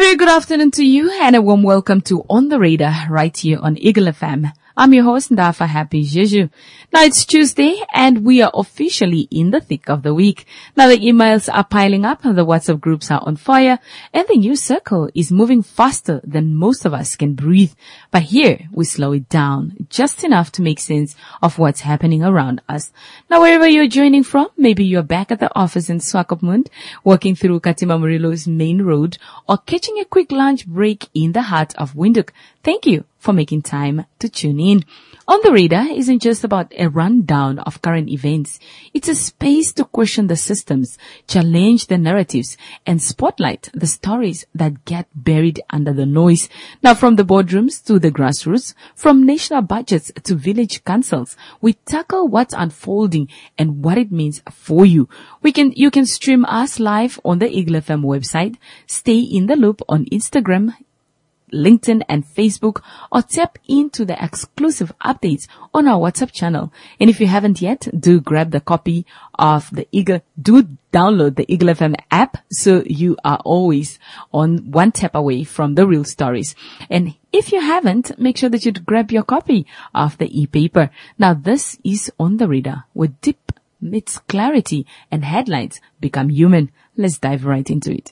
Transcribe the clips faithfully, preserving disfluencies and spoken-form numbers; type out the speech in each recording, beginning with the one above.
Very good afternoon to you and a warm welcome to On the Radar right here on Eagle F M. I'm your host, Ndafa Happy Jeju. Now it's Tuesday and we are officially in the thick of the week. Now the emails are piling up, the WhatsApp groups are on fire, and the news circle is moving faster than most of us can breathe. But here we slow it down just enough to make sense of what's happening around us. Now wherever you're joining from, maybe you're back at the office in Swakopmund, walking through Katima Murilo's main road, or catching a quick lunch break in the heart of Windhoek. Thank you for making time to tune in. On the Radar isn't just about a rundown of current events. It's a space to question the systems, challenge the narratives, and spotlight the stories that get buried under the noise. Now, from the boardrooms to the grassroots, from national budgets to village councils, we tackle what's unfolding and what it means for you. We can, you can stream us live on the Eagle F M website, stay in the loop on Instagram, LinkedIn and Facebook, or tap into the exclusive updates on our WhatsApp channel. And if you haven't yet, do grab the copy of the Eagle, do download the Eagle F M app so you are always on one tap away from the real stories. And if you haven't, make sure that you grab your copy of the e-paper. Now this is On the Radar, where deep meets clarity and headlines become human. Let's dive right into it.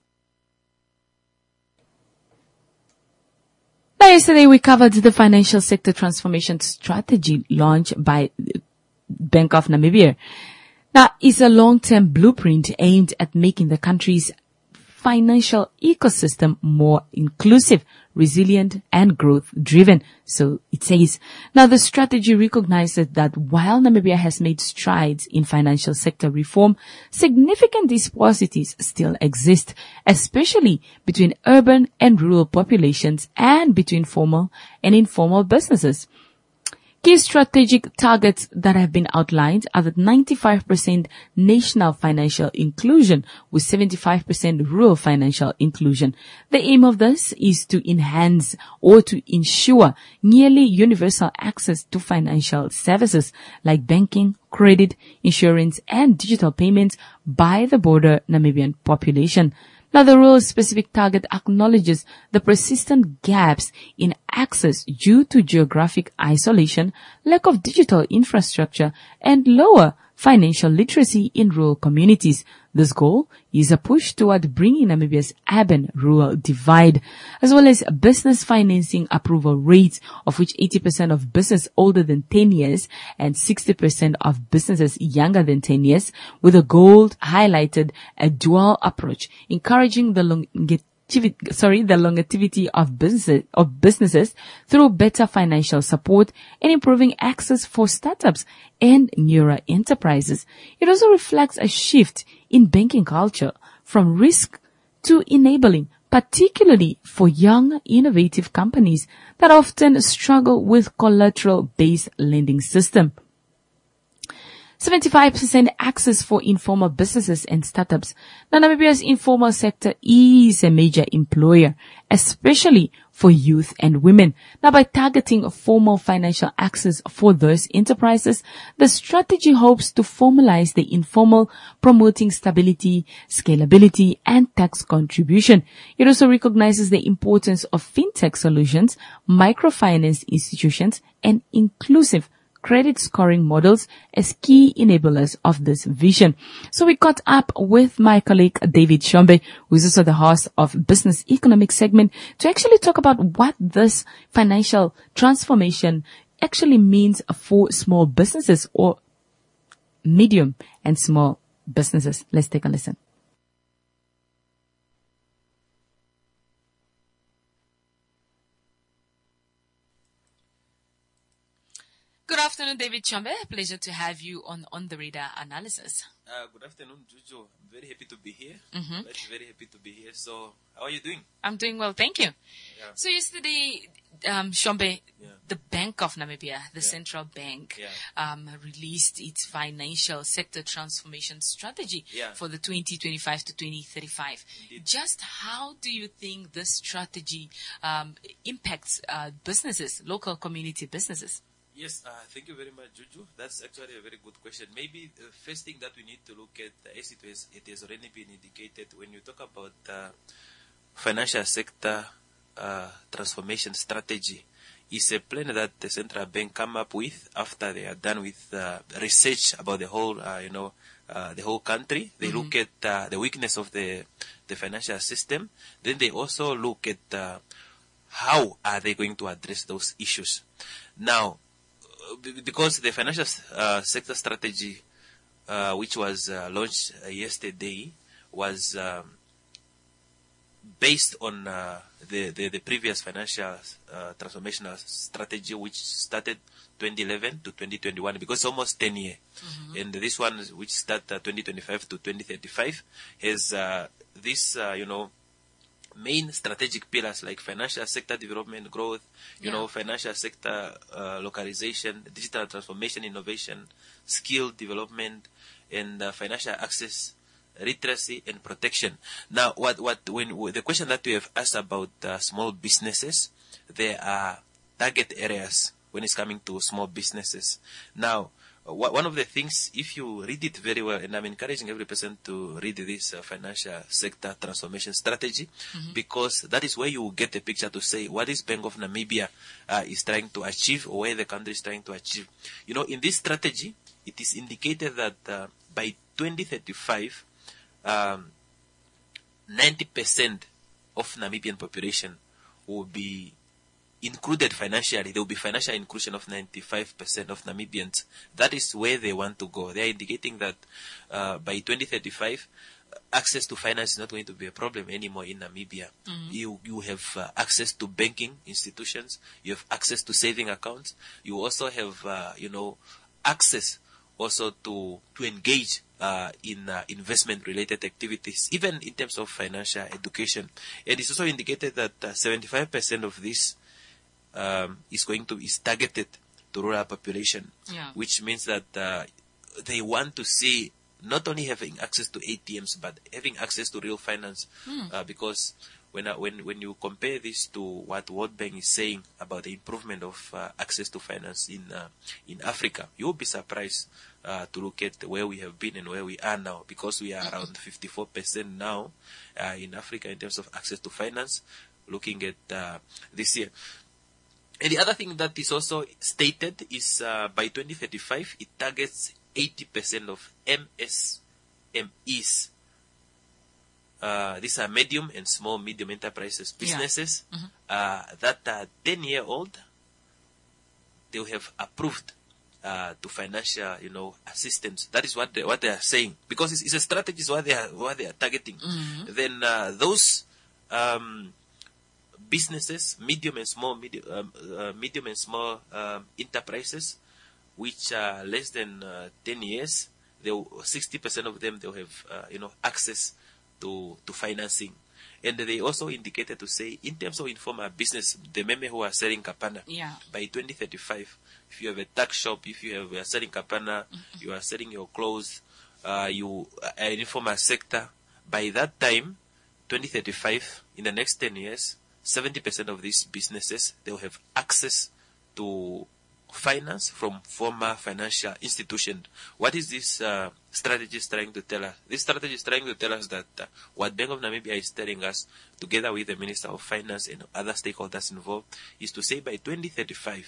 Yesterday, we covered the financial sector transformation strategy launched by Bank of Namibia. Now, it's a long-term blueprint aimed at making the country's financial ecosystem more inclusive, resilient, and growth-driven. So it says. Now, the strategy recognizes that while Namibia has made strides in financial sector reform, significant disparities still exist, especially between urban and rural populations and between formal and informal businesses. Key strategic targets that have been outlined are that ninety-five percent national financial inclusion with seventy-five percent rural financial inclusion. The aim of this is to enhance or to ensure nearly universal access to financial services like banking, credit, insurance, and digital payments by the broader Namibian population. Now, the rural-specific target acknowledges the persistent gaps in access due to geographic isolation, lack of digital infrastructure, and lower financial literacy in rural communities. This goal is a push toward bringing Namibia's urban-rural divide, as well as business financing approval rates, of which eighty percent of business older than ten years and sixty percent of businesses younger than ten years, with a goal highlighted a dual approach, encouraging the longevity Sorry, the longevity of businesses, of businesses through better financial support and improving access for startups and newer enterprises. It also reflects a shift in banking culture from risk to enabling, particularly for young, innovative companies that often struggle with collateral-based lending system. seventy-five percent access for informal businesses and startups. Now, Namibia's informal sector is a major employer, especially for youth and women. Now, by targeting formal financial access for those enterprises, the strategy hopes to formalize the informal, promoting stability, scalability, and tax contribution. It also recognizes the importance of fintech solutions, microfinance institutions, and inclusive credit scoring models as key enablers of this vision. So we caught up with my colleague David Shombe, who is also the host of Business Economic segment, to actually talk about what this financial transformation actually means for small businesses or medium and small businesses. Let's take a listen. Good afternoon, David Chombe. Pleasure to have you on On the Radar Analysis. Uh, good afternoon, Juju. I'm very happy to be here. Mm-hmm. Very, very happy to be here. So, how are you doing? I'm doing well, thank you. Yeah. So yesterday, um, Shombe, Yeah. the Bank of Namibia, the Yeah. central bank, Yeah. um, released its financial sector transformation strategy Yeah. for the twenty twenty-five to twenty thirty-five. Indeed. Just how do you think this strategy um, impacts uh, businesses, local community businesses? Yes, uh, thank you very much, Juju. That's actually a very good question. Maybe the first thing that we need to look at, as it has, it has already been indicated, when you talk about uh, financial sector uh, transformation strategy is a plan that the central bank come up with after they are done with uh, research about the whole, uh, you know, uh, the whole country. They mm-hmm. look at uh, the weakness of the the financial system. Then they also look at uh, how are they going to address those issues. Now, because the financial uh, sector strategy, uh, which was uh, launched uh, yesterday, was um, based on uh, the, the the previous financial uh, transformational strategy, which started twenty eleven to twenty twenty-one, because it's almost ten years. Mm-hmm. And this one, which started uh, twenty twenty-five to twenty thirty-five, has uh, this, uh, you know, main strategic pillars like financial sector development, growth, you yeah. know, financial sector uh, localization, digital transformation, innovation, skill development, and uh, financial access, literacy, and protection. Now, what what when the question that we have asked about uh, small businesses, there are target areas when it's coming to small businesses. Now, one of the things, if you read it very well, and I'm encouraging every person to read this uh, financial sector transformation strategy, mm-hmm. because that is where you will get a picture to say what is Bank of Namibia uh, is trying to achieve, or where the country is trying to achieve. You know, in this strategy, it is indicated that uh, by twenty thirty-five, um, ninety percent of Namibian population will be included financially. There will be financial inclusion of ninety-five percent of Namibians. That is where they want to go. They are indicating that uh, by twenty thirty-five, access to finance is not going to be a problem anymore in Namibia. Mm-hmm. You you have uh, access to banking institutions. You have access to saving accounts. You also have uh, you know access also to to engage uh, in uh, investment related activities, even in terms of financial education. It is also indicated that uh, seventy-five percent of this Um, is going to is targeted to rural population, yeah. which means that uh, they want to see not only having access to A T Ms but having access to real finance, mm. uh, because when uh, when when you compare this to what World Bank is saying about the improvement of uh, access to finance in uh, in Africa, you will be surprised uh, to look at where we have been and where we are now, because we are mm-hmm. around fifty-four percent now uh, in Africa in terms of access to finance, looking at uh, this year. And the other thing that is also stated is uh, by twenty thirty-five, it targets eighty percent of M S M Es. Uh, these are medium and small, medium enterprises, businesses yeah. mm-hmm. uh, that are ten year old. They have approved uh, to financial, you know, assistance. That is what they, what they are saying, because it's, it's a strategy. Is what they are what they are targeting. Mm-hmm. Then uh, those. Um, Businesses, medium and small, medium, um, uh, medium and small um, enterprises, which are less than uh, ten years, they sixty percent of them they'll have uh, you know access to to financing, and they also indicated to say in terms of informal business, the meme who are selling kapana, yeah. by twenty thirty-five, if you have a tuck shop, if you have you are selling kapana, mm-hmm. you are selling your clothes, uh, you are in informal sector. By that time, twenty thirty-five, in the next ten years. seventy percent of these businesses, they'll have access to finance from former financial institutions. What is this uh, strategy is trying to tell us? This strategy is trying to tell us that uh, what Bank of Namibia is telling us, together with the Minister of Finance and other stakeholders involved, is to say by twenty thirty-five,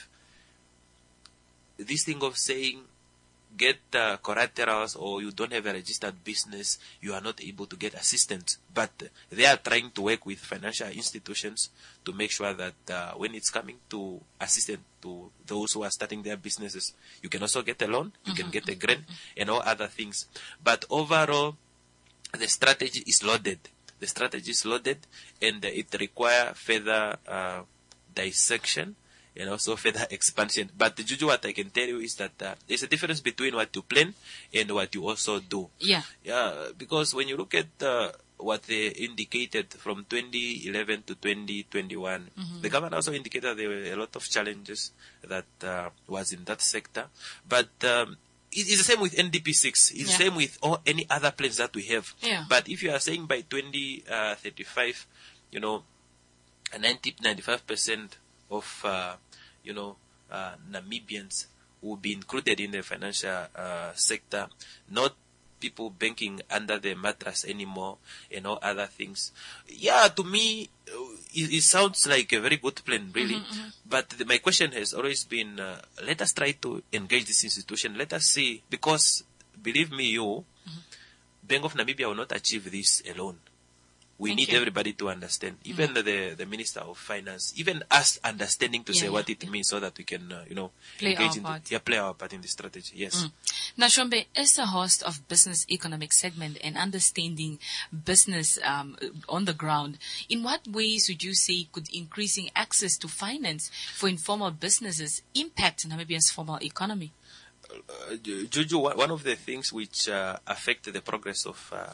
this thing of saying get uh, collaterals or you don't have a registered business, you are not able to get assistance. But they are trying to work with financial institutions to make sure that uh, when it's coming to assistance to those who are starting their businesses, you can also get a loan, you mm-hmm. can get a grant, and all other things. But overall, the strategy is loaded. The strategy is loaded, and uh, it requires further uh, dissection and also further expansion. But Juju, what I can tell you is that uh, there's a difference between what you plan and what you also do. Yeah. Yeah. Because when you look at uh, what they indicated from twenty eleven to twenty twenty-one, mm-hmm. the government also indicated there were a lot of challenges that uh, was in that sector. But um, it, it's the same with N D P six. It's yeah. the same with all any other plans that we have. Yeah. But if you are saying by twenty thirty-five, you know, ninety to ninety-five percent of uh, you know uh, Namibians will be included in the financial uh, sector, not people banking under the mattress anymore and all other things. Yeah, to me, it, it sounds like a very good plan, really. Mm-hmm, mm-hmm. But the, my question has always been, uh, let us try to engage this institution. Let us see, because believe me, you, mm-hmm. Bank of Namibia will not achieve this alone. We Thank need you. everybody to understand, even mm. the the Minister of Finance, even us understanding to yeah, say yeah, what it yeah. means so that we can, uh, you know, play engage our in part. The, yeah, play our part in the strategy. Yes. Mm. Now, Shombe, as the host of Business Economic Segment and understanding business um, on the ground, in what ways would you say could increasing access to finance for informal businesses impact Namibia's formal economy? Uh, Juju, one of the things which uh, affect the progress of uh,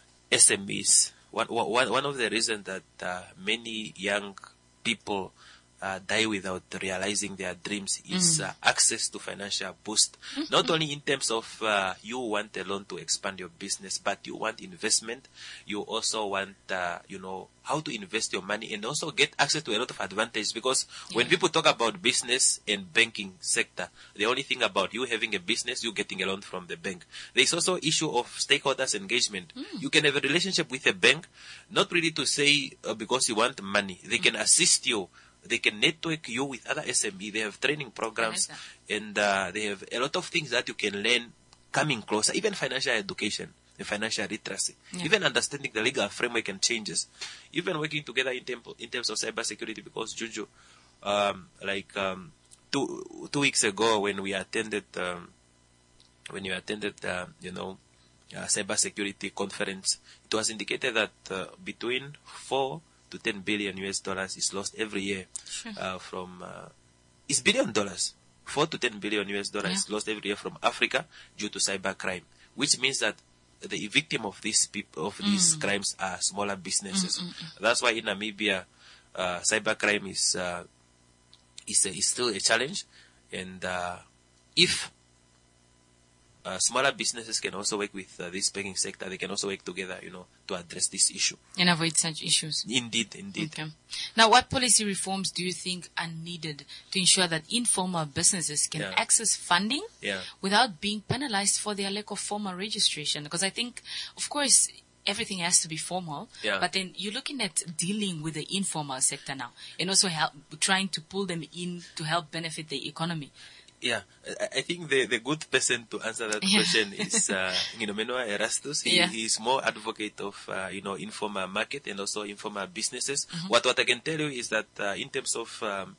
S M Es. One, one, one of the reasons that uh, many young people uh, die without realizing their dreams is mm. uh, access to financial boost. Mm-hmm. Not only in terms of uh, you want a loan to expand your business, but you want investment. You also want, uh, you know, how to invest your money and also get access to a lot of advantage. Because yeah. when people talk about business and banking sector, the only thing about you having a business, you getting a loan from the bank. There is also issue of stakeholders engagement. Mm. You can have a relationship with a bank, not really to say uh, because you want money. They mm. can assist you. They can network you with other S M E. They have training programs and uh, they have a lot of things that you can learn coming closer, even financial education and financial literacy, yeah. even understanding the legal framework and changes, even working together in, temp- in terms of cyber security. Because Juju, um, like um, two two weeks ago when we attended um, when you attended uh, you know uh, cyber security conference, it was indicated that uh, between four to ten billion U S dollars is lost every year sure. uh, from uh, it's billion dollars. Four to ten billion U S dollars yeah. is lost every year from Africa due to cyber crime, which means that the victim of these people of mm. these crimes are smaller businesses. Mm, mm, mm. That's why in Namibia, uh, cyber crime is uh, is, a, is still a challenge, and uh, if Uh, smaller businesses can also work with uh, this banking sector. They can also work together, you know, to address this issue. And avoid such issues. Indeed, indeed. Okay. Now, what policy reforms do you think are needed to ensure that informal businesses can yeah. access funding yeah. without being penalized for their lack of formal registration? Because I think, of course, everything has to be formal, yeah. but then you're looking at dealing with the informal sector now and also help, trying to pull them in to help benefit the economy. Yeah, I think the, the good person to answer that yeah. question is uh, Nginomenwa Erastus. He, yeah. He's more advocate of uh, you know informal market and also informal businesses. Mm-hmm. What what I can tell you is that uh, in terms of um,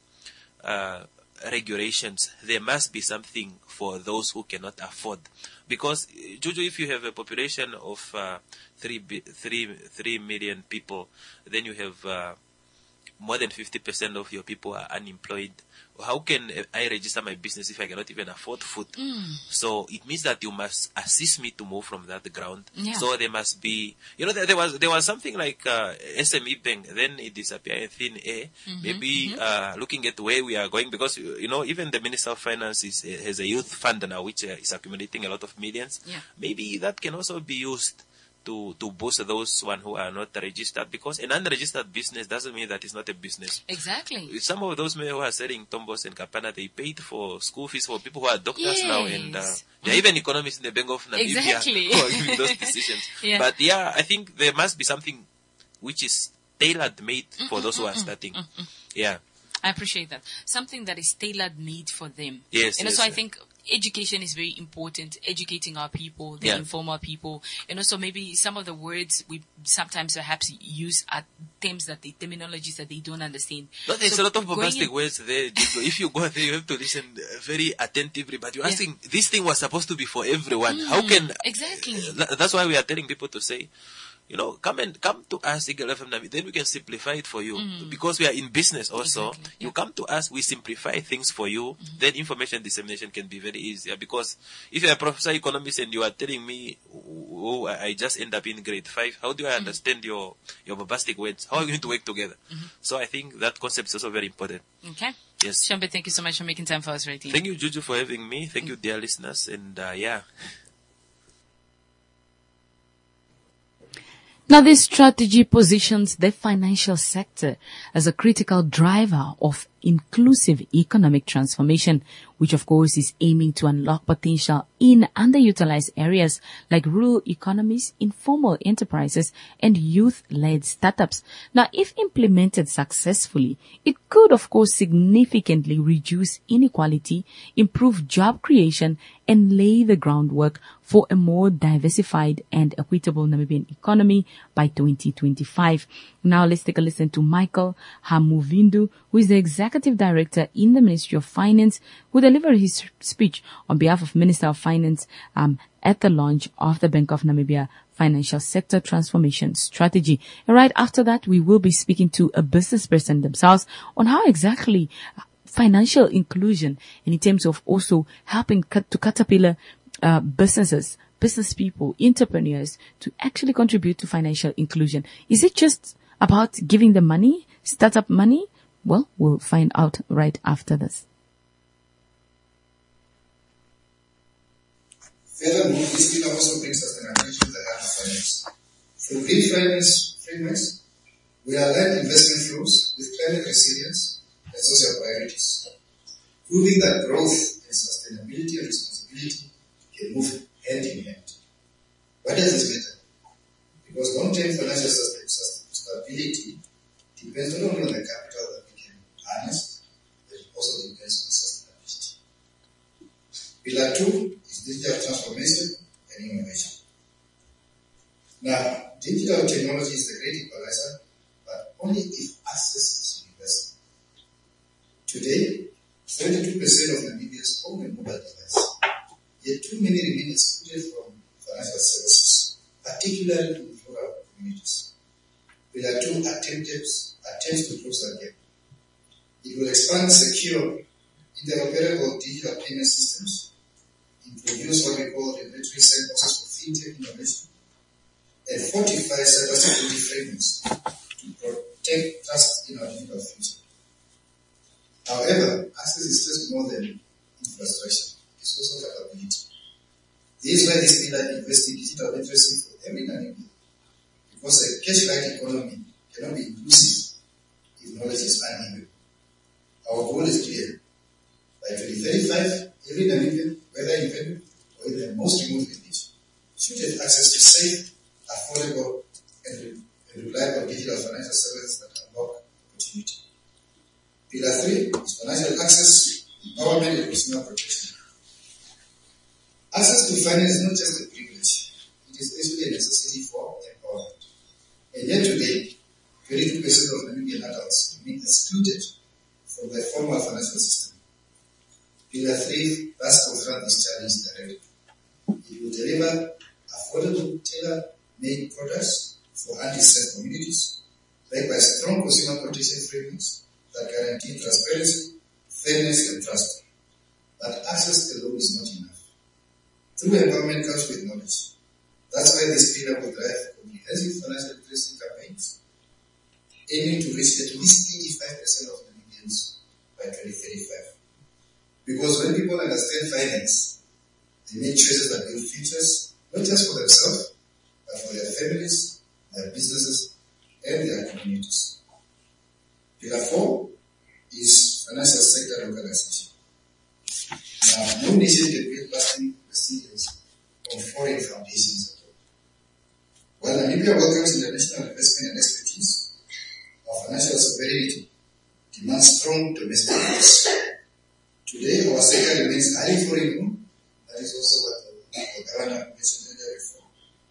uh, regulations, there must be something for those who cannot afford. Because Juju, if you have a population of uh, three three three million people, then you have uh, more than fifty percent of your people are unemployed. How can I register my business if I cannot even afford food? Mm. So it means that you must assist me to move from that ground. Yeah. So there must be, you know, there, there was there was something like uh, S M E Bank, then it disappeared in thin air. Mm-hmm, Maybe mm-hmm. Uh, looking at where we are going, because you know even the Minister of Finance is, has a youth fund now which uh, is accumulating a lot of millions. Yeah. Maybe that can also be used to to boost those one who are not registered, because an unregistered business doesn't mean that it's not a business. Exactly. Some of those men who are selling tombos and kapana, they paid for school fees for people who are doctors yes. now, and uh, there are even economists in the Bank of Namibia exactly. who are giving those decisions. Yeah. But yeah, I think there must be something which is tailor made mm-mm, for those who are mm-mm, starting. mm-mm. Yeah. I appreciate that. Something that is tailor made for them. Yes. And yes, also yeah. I think education is very important, educating our people, the Yeah. informal people, and also maybe some of the words we sometimes perhaps use are terms that the terminologies that they don't understand. No, there's So a lot of going bombastic in- words there. Diego. If you go there, you have to listen uh, very attentively. But you're Yeah. asking, this thing was supposed to be for everyone. Mm, How can... exactly. Uh, that's why we are telling people to say, you know, come and come to us, Eagle F M, then we can simplify it for you. Mm. Because we are in business also. Exactly. You Yeah. come to us, we simplify things for you. Mm-hmm. Then information dissemination can be very easier. Because if you're a professor economist and you are telling me, oh, I just end up in grade five, how do I Mm-hmm. understand your, your bombastic words? How are we going to work together? Mm-hmm. So I think that concept is also very important. Okay. Yes. Shombe, thank you so much for making time for us, right? Thank you, Juju, for having me. Thank you, dear listeners. And uh, yeah. Now, this strategy positions the financial sector as a critical driver of inclusive economic transformation, which of course is aiming to unlock potential in underutilized areas like rural economies, informal enterprises, and youth-led startups. Now, if implemented successfully, it could of course significantly reduce inequality, improve job creation, and lay the groundwork for a more diversified and equitable Namibian economy by twenty twenty-five. Now let's take a listen to Michael Hamuvindu, who is the Executive Director in the Ministry of Finance, who delivered his speech on behalf of Minister of Finance um, at the launch of the Bank of Namibia Financial Sector Transformation Strategy. And right after that, we will be speaking to a business person themselves on how exactly financial inclusion, and in terms of also helping cut to caterpillar uh, businesses, business people, entrepreneurs to actually contribute to financial inclusion. Is it just about giving them money, startup money? Well, we'll find out right after this. Furthermore, this pillar also brings sustainability to the heart of finance. Through green finance frameworks, we align investment flows with climate resilience and social priorities, proving that growth and sustainability and responsibility can move hand in hand. Why does this matter? Because long-term financial stability depends not only on the capital that we can harness, but it also depends on sustainability. Pillar two is digital transformation and innovation. Now, digital technology is the great equalizer, but only if access is universal. Today, seventy-two percent of Namibians own a mobile device, yet too many remain excluded from financial services, particularly in rural communities. Pillar two attempts, attempts to close that gap. It will expand secure, interoperable digital payment systems, introduce what we call regulatory sandboxes for fintech innovation, and fortify cybersecurity frameworks to protect trust in our digital future. However, access is just more than infrastructure. It's also capability. This is why this pillar invests in digital literacy for every Namibian. Because a cash-light economy cannot be inclusive if knowledge is uneven. Our goal is clear. By twenty thirty-five, every Namibian, whether independent or in the most remote village, should have access to safe, affordable, and reliable digital financial services that unlock opportunity. Pillar three is financial access, empowerment, and consumer protection. Access to finance is not just a privilege, it is actually a necessity for empowerment. And yet today, twenty-two percent of Namibian adults remain excluded from the formal financial system. Pillar three thus confront this challenge directly. It will deliver affordable, tailor-made products for underserved communities, backed by strong consumer protection frameworks that guarantee transparency, fairness, and trust. But access alone is not enough. True empowerment comes with knowledge. That's why this pillar will drive comprehensive financial literacy campaigns, aiming to reach at least eighty-five percent of Namibians by twenty thirty-five. Because when people understand finance, they make choices that build futures, not just for themselves, but for their families, their businesses, and their communities. Pillar four is financial sector localization. Now, no nation can build lasting resilience on foreign foundations at all. While Namibia welcomes international investment and expertise, our financial sovereignty demands strong domestic needs. Today, our sector remains highly foreign-owned. That is also what the, the governor mentioned earlier before.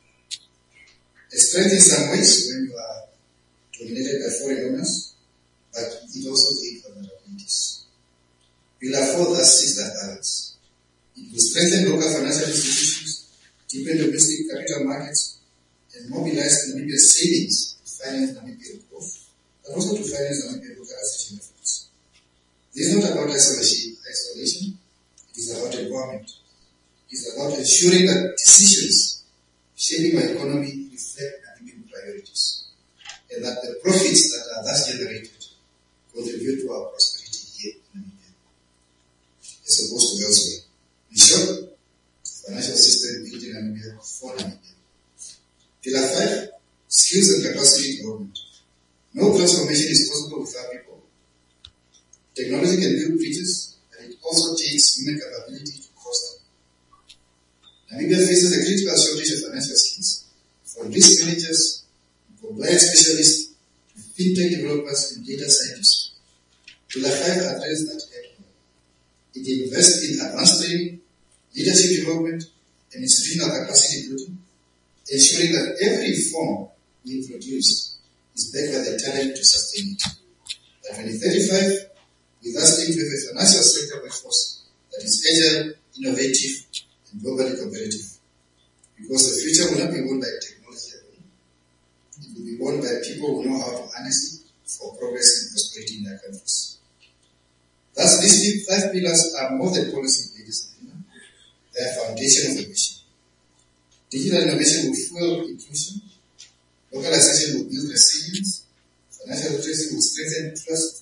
A strength in some ways when you are dominated by foreign owners, but it also creates vulnerabilities. Pillar four thus seeks that balance. It will strengthen local financial institutions, deepen domestic capital markets, and mobilize Namibia's savings to finance Namibian growth, but also to finance Namibian localization efforts. This is not about isolation, isolation. It is about empowerment. It is about ensuring that decisions shaping our economy reflect Namibian priorities, and that the profits that are thus generated contribute to our prosperity here in Namibia, as opposed to elsewhere. In short, the financial system built in Namibia for Namibia. Pillar five, skills and capacity development. No transformation is possible without people. Technology can build bridges, but it also takes human capability to cross them. Namibia faces a critical shortage of financial skills, from risk managers, compliance specialists, to fintech developers and data scientists. Pillar five addresses that head-on. It invests in advanced training, leadership development, and institutional capacity building, ensuring that every reform we introduce is backed by the talent to sustain it. By twenty thirty-five, we thus aim to have a financial sector workforce that is agile, innovative, and globally competitive. Because the future will not be won by technology alone. It will be won by people who know how to harness it for progress and prosperity in their countries. Thus, these five pillars are more than policy pages. They are foundation of the mission. Digital innovation will fuel inclusion. Localization will build resilience. Financial literacy will strengthen trust,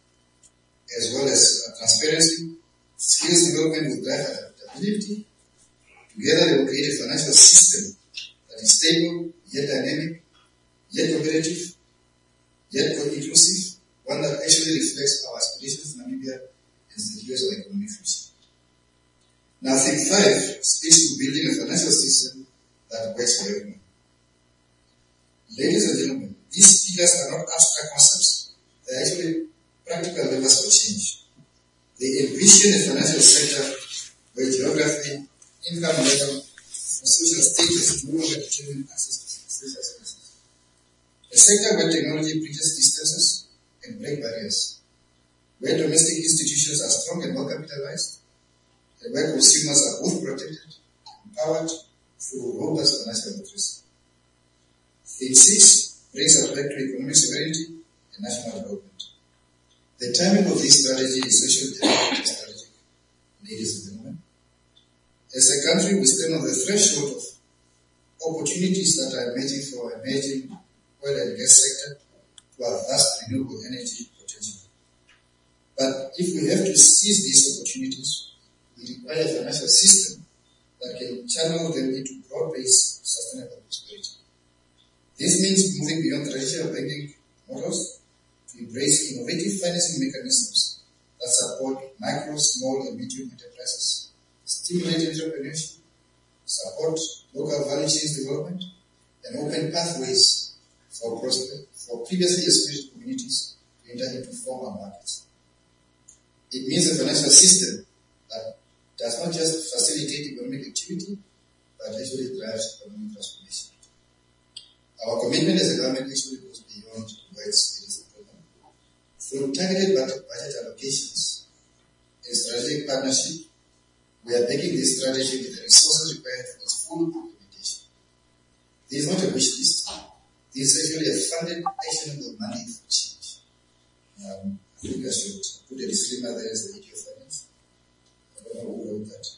as well as uh, transparency. Skills development will drive adaptability. Together they will create a financial system that is stable, yet dynamic, yet competitive, yet inclusive, one that actually reflects our aspirations in Namibia and secures our economic future. Now, thing five speaks to building a financial system that works for everyone. Ladies and gentlemen, these pillars are not abstract concepts. They are actually practical levers for change. They envision a financial sector where geography, income level, and social status no longer determine access to essential services. A sector where technology bridges distances and break barriers, where domestic institutions are strong and well capitalized, and where consumers are both protected and empowered through robust financial literacy. Theme six brings us back to economic sovereignty and national development. The timing of this strategy is actually strategic, ladies and gentlemen. As a country, we stand on the threshold of opportunities that are emerging for emerging oil and gas sector to our vast renewable energy potential. But if we have to seize these opportunities, we require a financial system that can channel them into broad-based sustainable prosperity. This means moving beyond traditional banking models to embrace innovative financing mechanisms that support micro, small, and medium enterprises, stimulate entrepreneurship, support local value chain development, and open pathways for, prosper, for previously excluded communities to enter into formal markets. It means a financial system that does not just facilitate economic activity, but actually drives economic transformation. Our commitment as a government actually goes beyond words, ladies and gentlemen. Through targeted budget allocations and strategic partnership, we are backing this strategy with the resources required for its full implementation. This is not a wish list. This is actually a funded, actionable money for change. Um, I think I should put a disclaimer there as the video finance. I don't know who wrote that.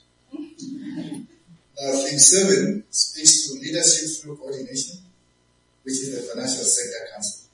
Now, thing seven speaks to leadership through coordination, which is the Financial Sector Council.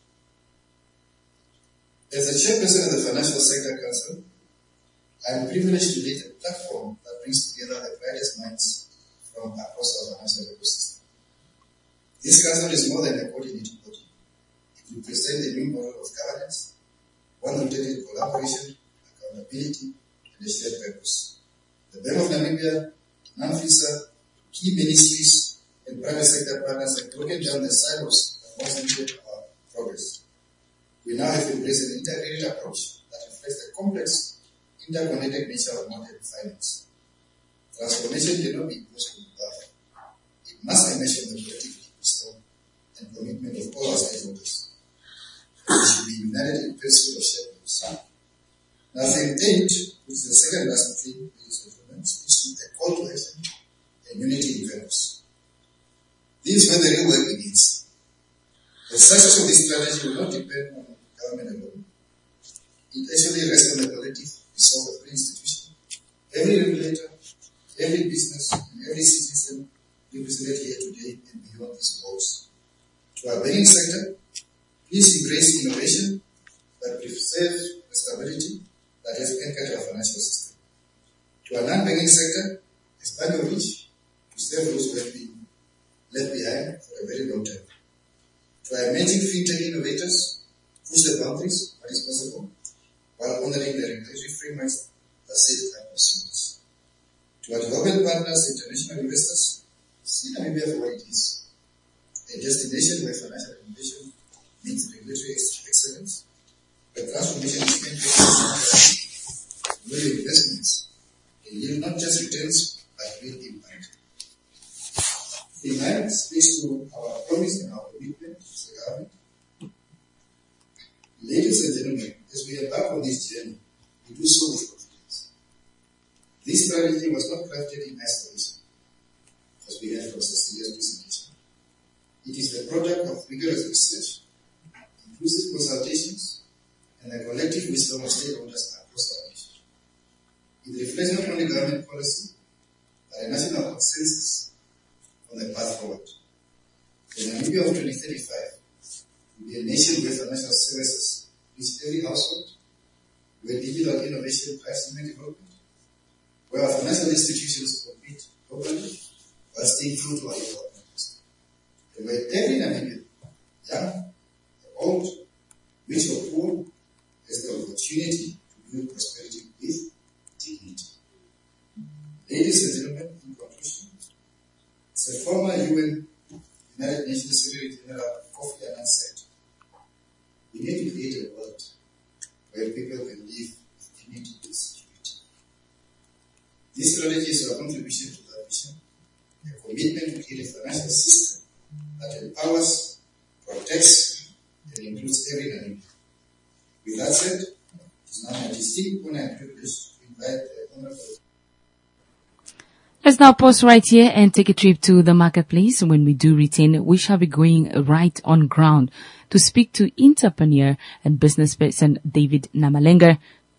As the chairperson of the Financial Sector Council, I am privileged to lead a platform that brings together the brightest minds from across our financial ecosystem. This council is more than a coordinating body. It represents a new model of governance, one rooted in collaboration, accountability, and a shared purpose. The Bank of Namibia, NAMFISA, key ministries, and private sector partners have broken down the silos that once limited our progress. We now have embraced an integrated approach that reflects the complex, interconnected nature of modern finance. Transformation cannot be imposed from above. It must emerge from the collective wisdom and commitment of all our stakeholders. We should be united in principle of shared goals. Now, theme eight, which is the second last theme, ladies and gentlemen, speaks to a call to action and unity in purpose. This is where the real work begins. The success of this strategy will not depend on government alone. It actually rests on the collective resolve of every institution, every regulator, every business, and every citizen represented here today and beyond these walls. To our banking sector, please embrace innovation that preserves the stability that has anchored our financial system. To our non-banking sector, expand your reach to serve those who have been left behind for a very long time. To our emerging fintech innovators, push the boundaries, what is possible, while honoring the regulatory frameworks that safeguard consumers. To our development partners, international investors, see Namibia for what it is: a destination where financial innovation meets regulatory excellence, where transformation is entering where investments can yield not just returns but real impact. The man speaks to our promise and our commitment as the government. Ladies and gentlemen, as we embark on this journey, we do so with confidence. This strategy was not crafted in isolation, as we heard from Cecilia's presentation. It is the product of rigorous research, inclusive consultations, and the collective wisdom of stakeholders across our nation. It reflects not only government policy, but a national consensus on the path forward. The Namibia of twenty thirty-five will be a nation where financial services reach every household, where digital innovation drives human development, where our financial institutions compete globally while staying true to our development history, and where every Namibian, young, old, rich or poor, has the opportunity to build prosperity with dignity. Ladies and gentlemen, in conclusion, as a former U N United Nations Secretary General Kofi Annan said, we need to create a world where people can live with dignity and security. This strategy is our contribution to that vision, a commitment to create a financial system that empowers, protects, and includes every Namibian. With that said, it is now my distinct honor and privilege to invite the Honorable. Let's now pause right here and take a trip to the marketplace. When we do return, we shall be going right on ground to speak to entrepreneur and business person David Namalenga.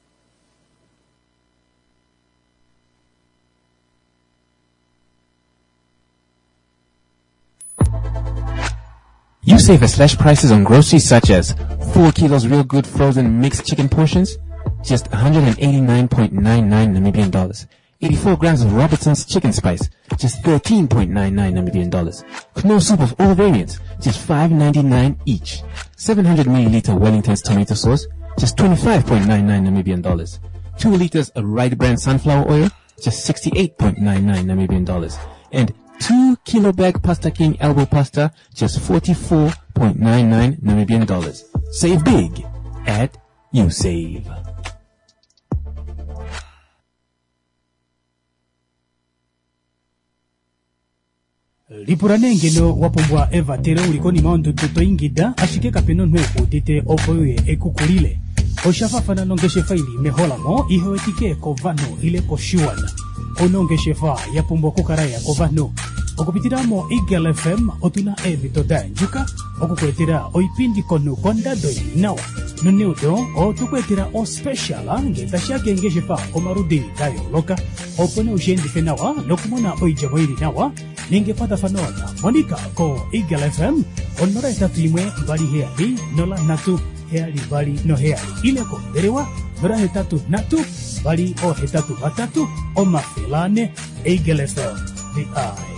You save as slash prices on groceries such as four kilos real good frozen mixed chicken portions, just one hundred eighty-nine point nine nine Namibian dollars. eighty-four grams of Robertson's chicken spice, just thirteen point nine nine Namibian dollars. Knorr soup of all variants, just five ninety-nine each. seven hundred milliliter Wellington's tomato sauce, just twenty-five point nine nine Namibian dollars. two liters of Wright brand sunflower oil, just sixty-eight point nine nine Namibian dollars. And two kilo bag Pasta King elbow pasta, just forty-four point nine nine Namibian dollars. Save big at YouSave. Lipurane ngeno wapombwa eva tere ulikoni maondo toto ingida ashike kapeno nwe udite opoye ekukulile oshafafana nongeshe faili mehola mo ihowetike kovano ile koshiwana onongeshe fa yapombwa kukaraya kovano okupitiramo Eagle F M otuna evito danjuka okukwetera oipindi kono konda doi nawa nuneudo otukwetera o special ngetashake ngeshe fa omarudi kayo loka opone ujendi fenawa nokumona oijamwiri nawa ningepata fanona Monica ko Eagle F M onora etatu imwe mbali heali nola natu heali bali no heali ileko derewa nora hetatu natu bali o hetatu batatu o mafilane Eagle F M the eye.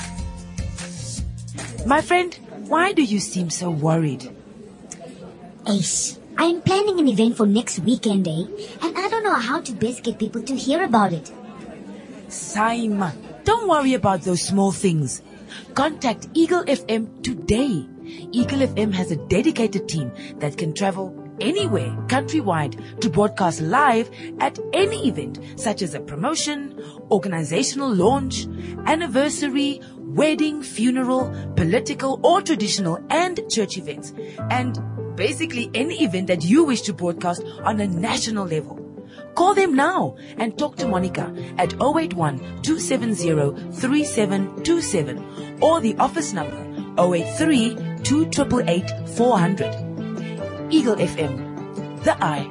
My friend, why do you seem so worried? Ace, I am planning an event for next weekend, eh? And I don't know how to best get people to hear about it. Simon, don't worry about those small things. Contact Eagle F M today. Eagle F M has a dedicated team that can travel anywhere countrywide to broadcast live at any event, such as a promotion, organizational launch, anniversary, wedding, funeral, political or traditional and church events, and basically any event that you wish to broadcast on a national level. Call them now and talk to Monica at zero eight one, two seven zero, three seven two seven or the office number zero eight three, two eight eight, four hundred. Eagle F M, the eye.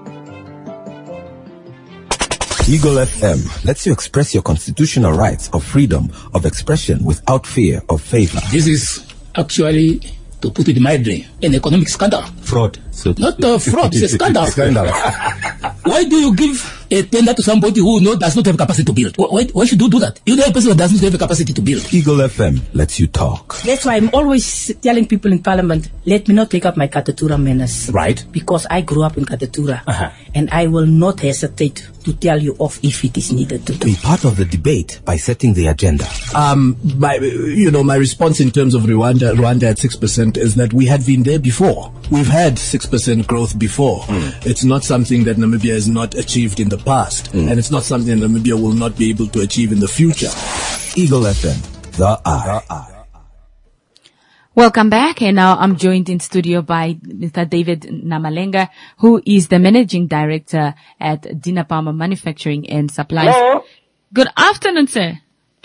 Eagle F M lets you express your constitutional rights of freedom of expression without fear of favor. This is actually, to put it mildly, an economic scandal. Fraud. So Not a fraud, it's a scandal. Scandal. Why do you give a tender to somebody who no, does not have capacity to build. Why, why should you do that? You know a person that doesn't have a capacity to build. Eagle F M lets you talk. That's why I'm always telling people in Parliament, let me not take up my Katatura menace. Right. Because I grew up in Katatura. Uh-huh. And I will not hesitate to tell you off if it is needed to do. Be part of the debate by setting the agenda. Um, my, you know, my response in terms of Rwanda, Rwanda at six percent is that we had been there before. We've had six percent growth before. Mm. It's not something that Namibia has not achieved in the past. Mm. And it's not something that Namibia will not be able to achieve in the future. Eagle F M, the eye. The eye. Welcome back, and now I'm joined in studio by Mister David Namalenga, who is the Managing Director at Dina Palmer Manufacturing and Supplies. Hello. Good afternoon, sir.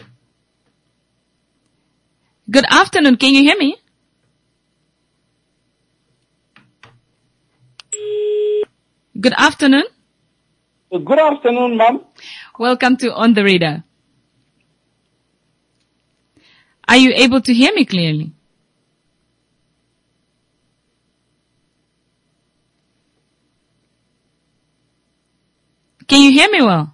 Good afternoon. Can you hear me? Good afternoon. Good afternoon, ma'am. Welcome to On the Radar. Are you able to hear me clearly? Can you hear me well?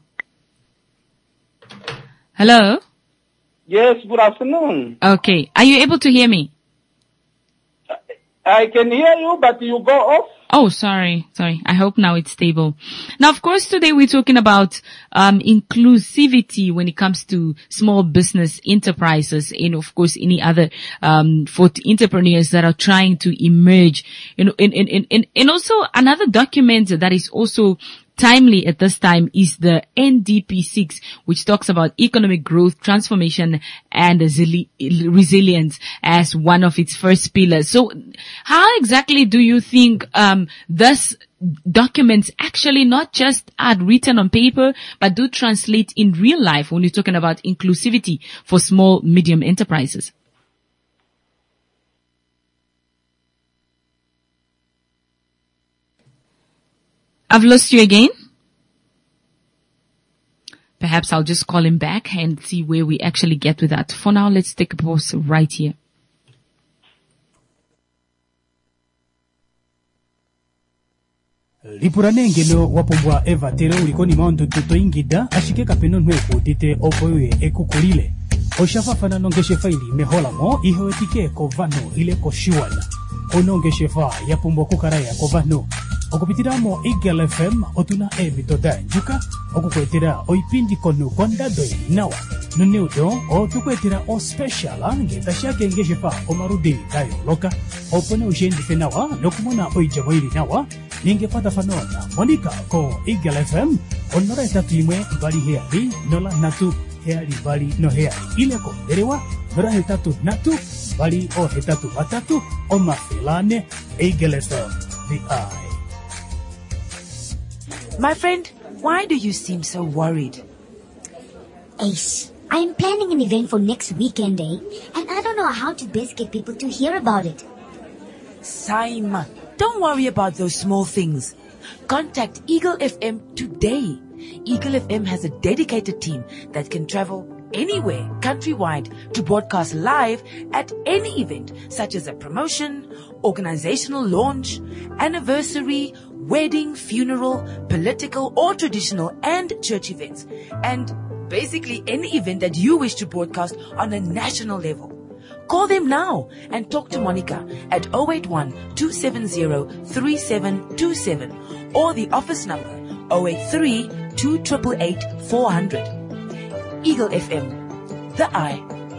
Hello? Yes, good afternoon. Okay. Are you able to hear me? I can hear you, but you go off. Oh, sorry. Sorry. I hope now it's stable. Now, of course, today we're talking about um inclusivity when it comes to small business enterprises and, of course, any other um for entrepreneurs that are trying to emerge. You know, and, and, and, and also another document that is also timely at this time is the N D P six, which talks about economic growth, transformation, and resili- resilience as one of its first pillars. So how exactly do you think um this documents actually not just are written on paper, but do translate in real life when you're talking about inclusivity for small, medium enterprises? I've lost you again. Perhaps I'll just call him back and see where we actually get with that. For now, let's take a pause right here. Lipuranengeno wapombwa eva tere ulikoni maondo tuto ingida ashike kapeno nweko dite opoye ekukulile. Oshafafana nongeshe faili mehola mo ihewetike kovano ile koshiwana. Onongeshe fa yapombwa kukaraya kovano. Okupitiramo Eagle F M otuna emitoda njuka okukwetera oipindi konu kondado nawa nuneudo otukwetera o special ngeta shake ngeshefa omarudi dayo loka opone ushendi fenawa nokumona oijamoiri nawa ningepata fanona Monica ko Eagle F M onora etatu imwe bali heari nola natu heari bali no heari ile ko derewa nora hetatu natu bali o hetatu batatu o mafelane Eagle F M the eye. My friend, why do you seem so worried? Ace, I'm planning an event for next weekend, eh? And I don't know how to best get people to hear about it. Saima, don't worry about those small things. Contact Eagle F M today. Eagle F M has a dedicated team that can travel anywhere countrywide to broadcast live at any event, such as a promotion, organizational launch, anniversary, wedding, funeral, political or traditional and church events, and basically any event that you wish to broadcast on a national level. Call them now and talk to Monica at zero eight one, two seven zero, three seven two seven or the office number zero eight three, two eight eight, four hundred. Eagle F M, the eye.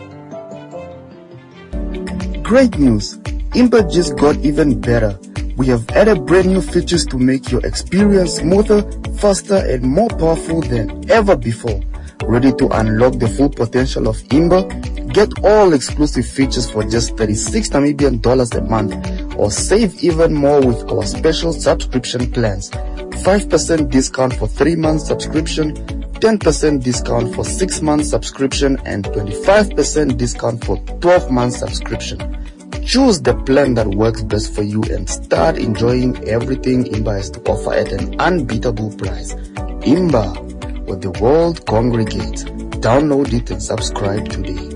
Great news! Imba just got even better. We have added brand new features to make your experience smoother, faster, and more powerful than ever before. Ready to unlock the full potential of Imba? Get all exclusive features for just thirty-six Namibian dollars a month, or save even more with our special subscription plans. five percent discount for three months subscription, ten percent discount for six months subscription, and twenty-five percent discount for twelve months subscription. Choose the plan that works best for you and start enjoying everything Imba has to offer at an unbeatable price. Imba, where the world congregates. Download it and subscribe today.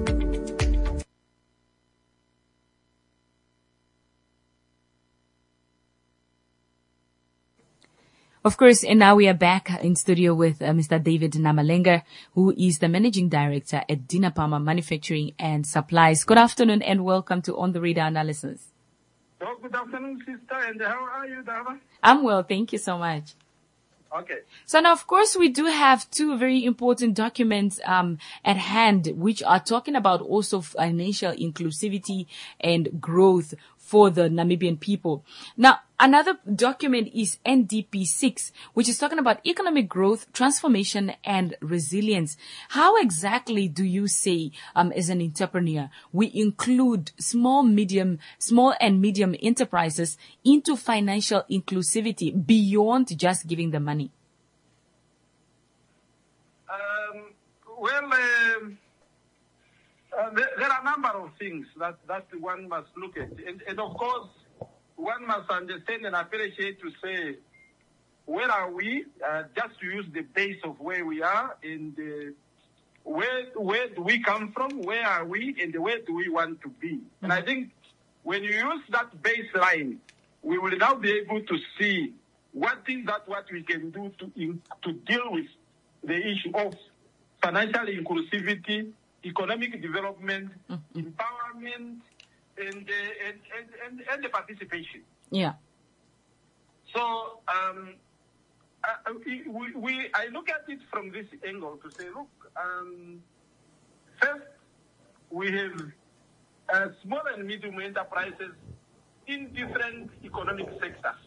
Of course, and now we are back in studio with uh, Mister David Namalenga, who is the Managing Director at Dinapama Manufacturing and Supplies. Good afternoon and welcome to On the Radar Analysis. Oh, good afternoon, sister. And how are you, Dava? I'm well. Thank you so much. Okay. So now, of course, we do have two very important documents um, at hand, which are talking about also financial inclusivity and growth for the Namibian people. Now, another document is N D P six, which is talking about economic growth, transformation, and resilience. How exactly do you say, um, as an entrepreneur, we include small, medium, small and medium enterprises into financial inclusivity beyond just giving them money? Um, well, um, uh, there, there are a number of things that, that one must look at. And, and of course, one must understand and appreciate to say, where are we? Uh, just to use the base of where we are, and uh, where where do we come from? Where are we, and where do we want to be? Mm-hmm. And I think when you use that baseline, we will now be able to see what is that what we can do to in, to deal with the issue of financial inclusivity, economic development, mm-hmm. empowerment, and, uh, and, and, and, and the participation. Yeah. So, um, uh, we, we, I look at it from this angle to say, look, um, first, we have uh, small and medium enterprises in different economic sectors.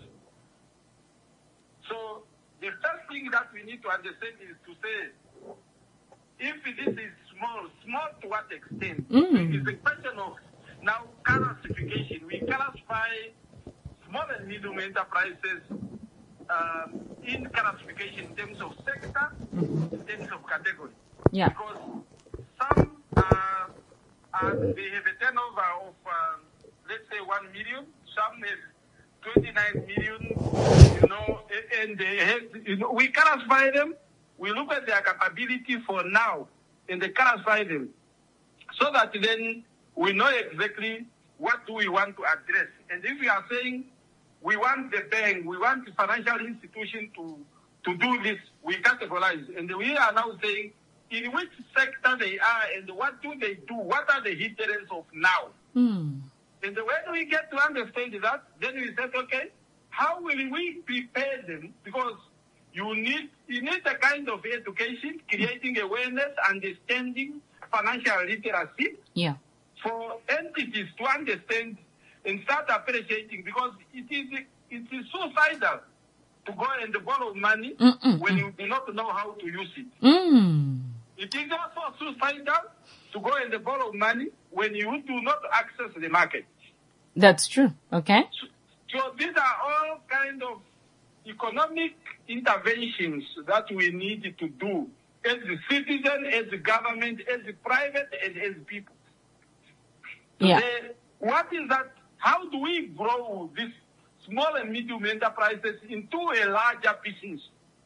So, the first thing that we need to understand is to say, if this is small, small to what extent? Mm. It's a question of now classification. We classify small and medium enterprises um, in classification in terms of sector, mm-hmm. in terms of category. Yeah. Because some uh, uh, they have a turnover of um, let's say one million. Some have twenty-nine million. You know, and they have, you know, we classify them. We look at their capability for now, and they classify them, so that then we know exactly what do we want to address. And if we are saying we want the bank, we want the financial institution to, to do this, we categorize. And we are now saying in which sector they are and what do they do, what are the hindrances of now. Mm. And when we get to understand that, then we said, okay, how will we prepare them? Because you need you need a kind of education, creating awareness, understanding, financial literacy. Yeah. For entities to understand and start appreciating, because it is it is suicidal to go and borrow money Mm-mm. when you do not know how to use it. Mm. It is also suicidal to go and borrow money when you do not access the market. That's true. Okay. So, so these are all kind of economic interventions that we need to do as the citizen, as the government, as the private, and as people. Yeah. The, what is that? How do we grow these small and medium enterprises into a larger business?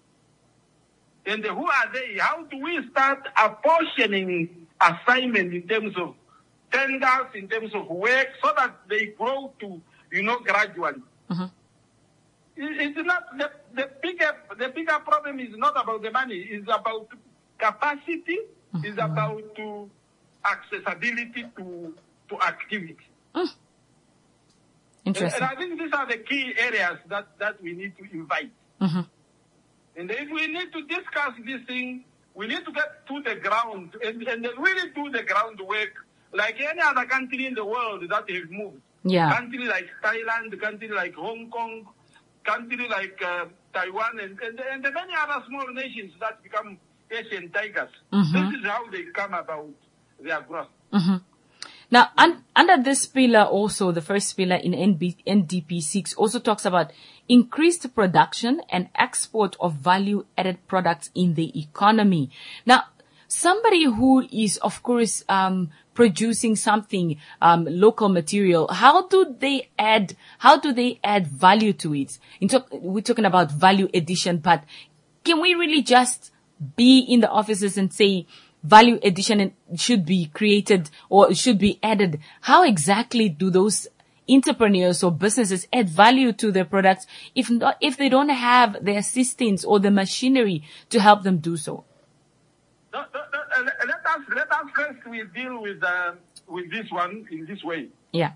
And who are they? How do we start apportioning assignment in terms of tenders, in terms of work, so that they grow to, you know, gradually? Mm-hmm. It's not the, the bigger the bigger problem is not about the money. It's about capacity. Mm-hmm. It's about to accessibility to to activity. Mm. Interesting. And, and I think these are the key areas that, that we need to invite. Mm-hmm. And if we need to discuss this thing, we need to get to the ground and, and really do the groundwork like any other country in the world that have moved. Yeah. Country like Thailand, country like Hong Kong, country like uh, Taiwan, and, and, and the many other small nations that become Asian tigers. Mm-hmm. This is how they come about their growth. Mm-hmm. Now, un- under this pillar also, the first pillar in N B- N D P six also talks about increased production and export of value-added products in the economy. Now, somebody who is, of course, um, producing something, um, local material, how do they add, how do they add value to it? In talk, we're talking about value addition, but can we really just be in the offices and say, value addition should be created or should be added? How exactly do those entrepreneurs or businesses add value to their products if not, if they don't have the assistance or the machinery to help them do so? No, no, no, uh, let us let us first we deal with uh, with this one in this way. Yeah.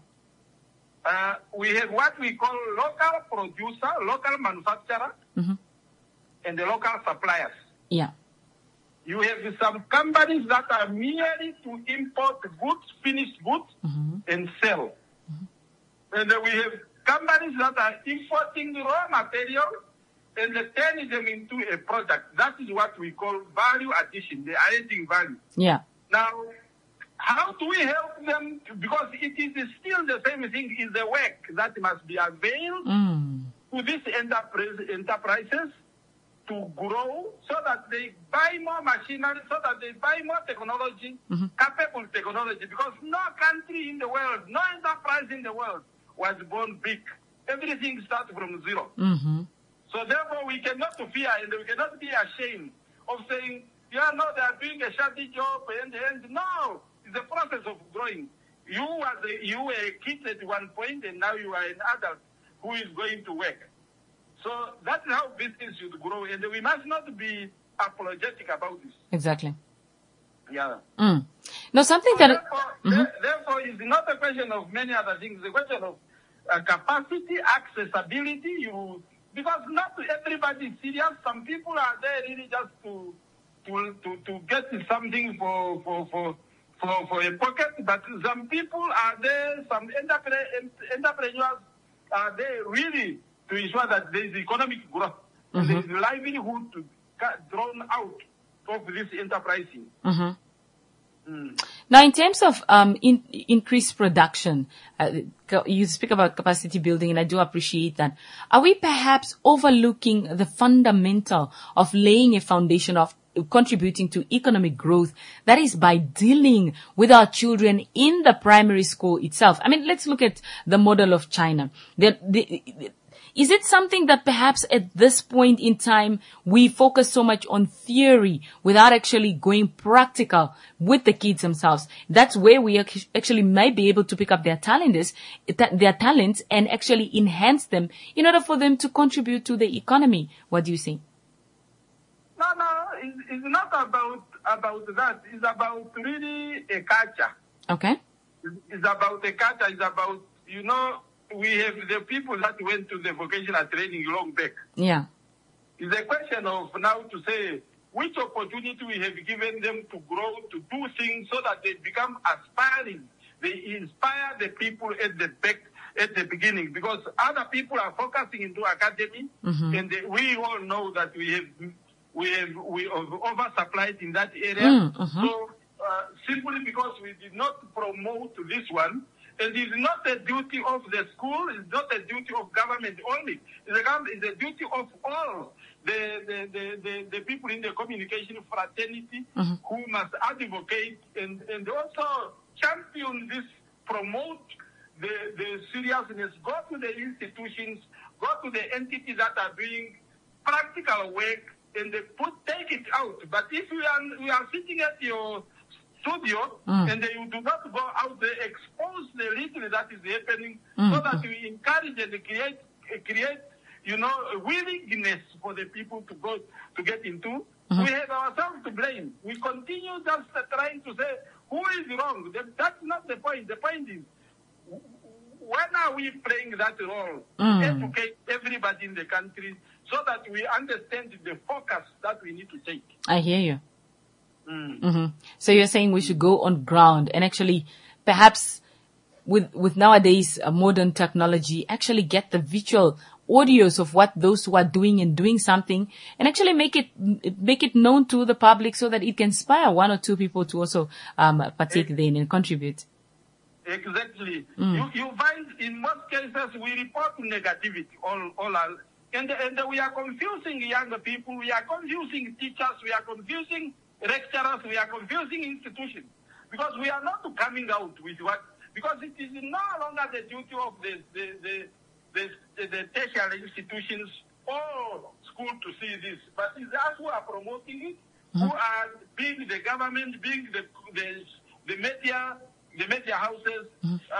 Uh, we have what we call local producer, local manufacturer, mm-hmm. and the local suppliers. Yeah. You have some companies that are merely to import goods, finished goods, mm-hmm. and sell. Mm-hmm. And uh, we have companies that are importing raw material and uh, turning them into a product. That is what we call value addition. They are adding value. Yeah. Now, how do we help them? To, because it is still the same thing, is the work that must be availed mm. to these enterprise, enterprises to grow so that they buy more machinery, so that they buy more technology, mm-hmm. capable technology. Because no country in the world, no enterprise in the world was born big. Everything starts from zero. Mm-hmm. So therefore, we cannot fear and we cannot be ashamed of saying, yeah, no, they are doing a shabby job and, and no, it's a process of growing. You was a, you were a kid at one point and now you are an adult who is going to work. So that's how business should grow and we must not be apologetic about this. Exactly. Yeah. Mm. No, something so that... Therefore, mm-hmm. there, therefore, it's not a question of many other things. It's a question of uh, capacity, accessibility, you... Because not everybody is serious. Some people are there really just to to to, to get something for for, for for for a pocket. But some people are there, some entrepreneurs are there really to ensure that there is economic growth. Mm-hmm. And there is livelihood to get drawn out of this enterprising. Mm-hmm. Mm. Now, in terms of um, in, increased production, uh, you speak about capacity building, and I do appreciate that. Are we perhaps overlooking the fundamental of laying a foundation of contributing to economic growth? That is by dealing with our children in the primary school itself. I mean, let's look at the model of China. The, the, Is it something that perhaps at this point in time we focus so much on theory without actually going practical with the kids themselves? That's where we actually might be able to pick up their talents, their talents and actually enhance them in order for them to contribute to the economy. What do you think? No, no, it's, it's not about about that. It's about really a culture. Okay. It's about a culture. It's about, you know, we have the people that went to the vocational training long back. Yeah. It's a question of now to say which opportunity we have given them to grow, to do things so that they become aspiring. They inspire the people at the back, at the beginning, because other people are focusing into academy, mm-hmm. and they, we all know that we have we have we have oversupplied in that area. Mm-hmm. So uh, simply because we did not promote this one. And it's not a duty of the school, it's not a duty of government only. It's a, it's a duty of all the, the, the, the, the people in the communication fraternity mm-hmm. who must advocate and, and also champion this, promote the, the seriousness, go to the institutions, go to the entities that are doing practical work and they put, take it out. But if we are, we are sitting at your studio, mm. and you do not go out there, expose the little that is happening, mm. so that we encourage and create, create, you know, a willingness for the people to go to get into. Mm-hmm. We have ourselves to blame. We continue just uh, trying to say who is wrong. That's not the point. The point is, when are we playing that role? Mm. Educate everybody in the country so that we understand the focus that we need to take. I hear you. Mm. Mm-hmm. So you're saying we should go on ground and actually, perhaps with with nowadays uh, modern technology, actually get the visual audios of what those who are doing and doing something, and actually make it make it known to the public so that it can inspire one or two people to also um, partake therein and contribute. Exactly. Mm. You you find in most cases we report negativity all all our, and and we are confusing younger people, we are confusing teachers, we are confusing lecturers, we are confusing institutions, because we are not coming out with what, because it is no longer the duty of the the the, the, the, the tertiary institutions or school to see this, but it's us who are promoting it, mm-hmm. who are being the government, being the the, the media, the media houses, mm-hmm. um,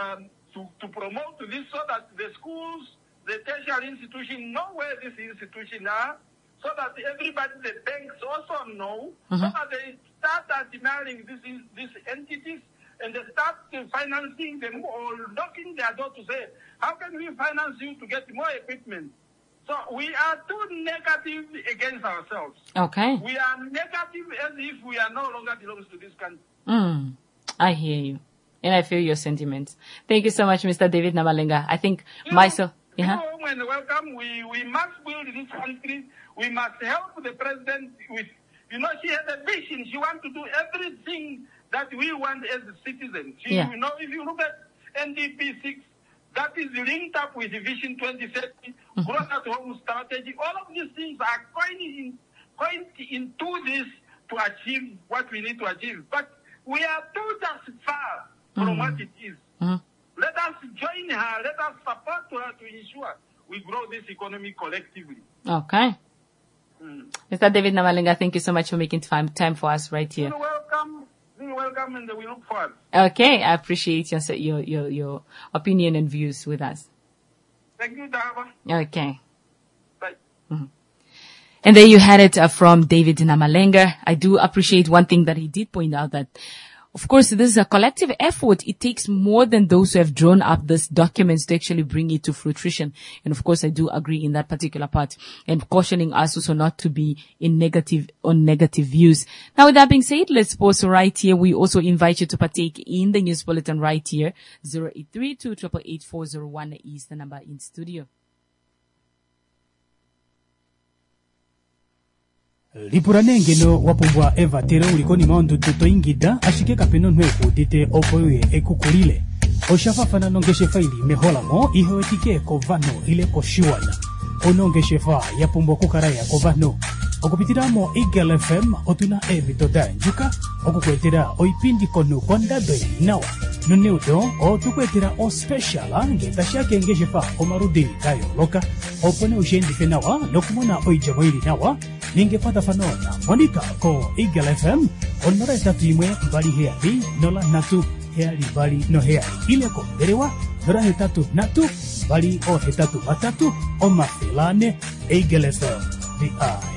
to, to promote this so that the schools, the tertiary institution know where these institutions are, so that everybody, the banks also know, mm-hmm. so that they start admiring these, these entities and they start financing them or knocking their door to say, how can we finance you to get more equipment? So we are too negative against ourselves. Okay. We are negative as if we are no longer belongs to this country. Mm, I hear you. And I feel your sentiments. Thank you so much, Mister David Namalenga. I think you myself... Know, yeah. you know, when welcome, we, we must build this country. We must help the president with, you know, she has a vision. She wants to do everything that we want as citizens. She, yeah. You know, if you look at N D P six, that is linked up with Vision twenty thirty, mm-hmm. Growth at Home strategy. All of these things are pointing, point into this to achieve what we need to achieve. But we are too just far from mm-hmm. what it is. Mm-hmm. Let us join her. Let us support her to ensure we grow this economy collectively. Okay. Mm. Mister David Namalenga, thank you so much for making time, time for us right here. You're welcome. You're welcome, and we look forward. Okay, I appreciate your your your, your opinion and views with us. Thank you, Dava. Okay. Bye. Mm-hmm. And there you had it uh, from David Namalenga. I do appreciate one thing that he did point out, that of course, this is a collective effort. It takes more than those who have drawn up these documents to actually bring it to fruition. And of course, I do agree in that particular part, and cautioning us also not to be in negative, on negative views. Now, with that being said, let's pause right here. We also invite you to partake in the news bulletin right here. zero eight three two, eight eight eight, four zero one is the number in studio. lipuranengeno wapumbwa eva tere ulikoni maondo totoingida ashike kapeno nweku dite opoye ekukulile oshafafana nongeshe faili meholamo ihowetike kovano ile koshiwana onongeshe fa yapumbwa kukaraya kovano okupitiramo Eagle F M otuna evitoda njuka okukwetera oipindi konu kondabe nawa nuneuto otukwetera o special ngetashake ngeshe fa omarudiri kayo loka opone ushendi nawa nokumona oijamoili nawa ningepata fanona monika ko Eagle F M onora etatu imwe mbali heali nola natu heali bali no heali ile ko berewa nora hetatu natu bali o hetatu matatu o mafilane Eagle F M the eye.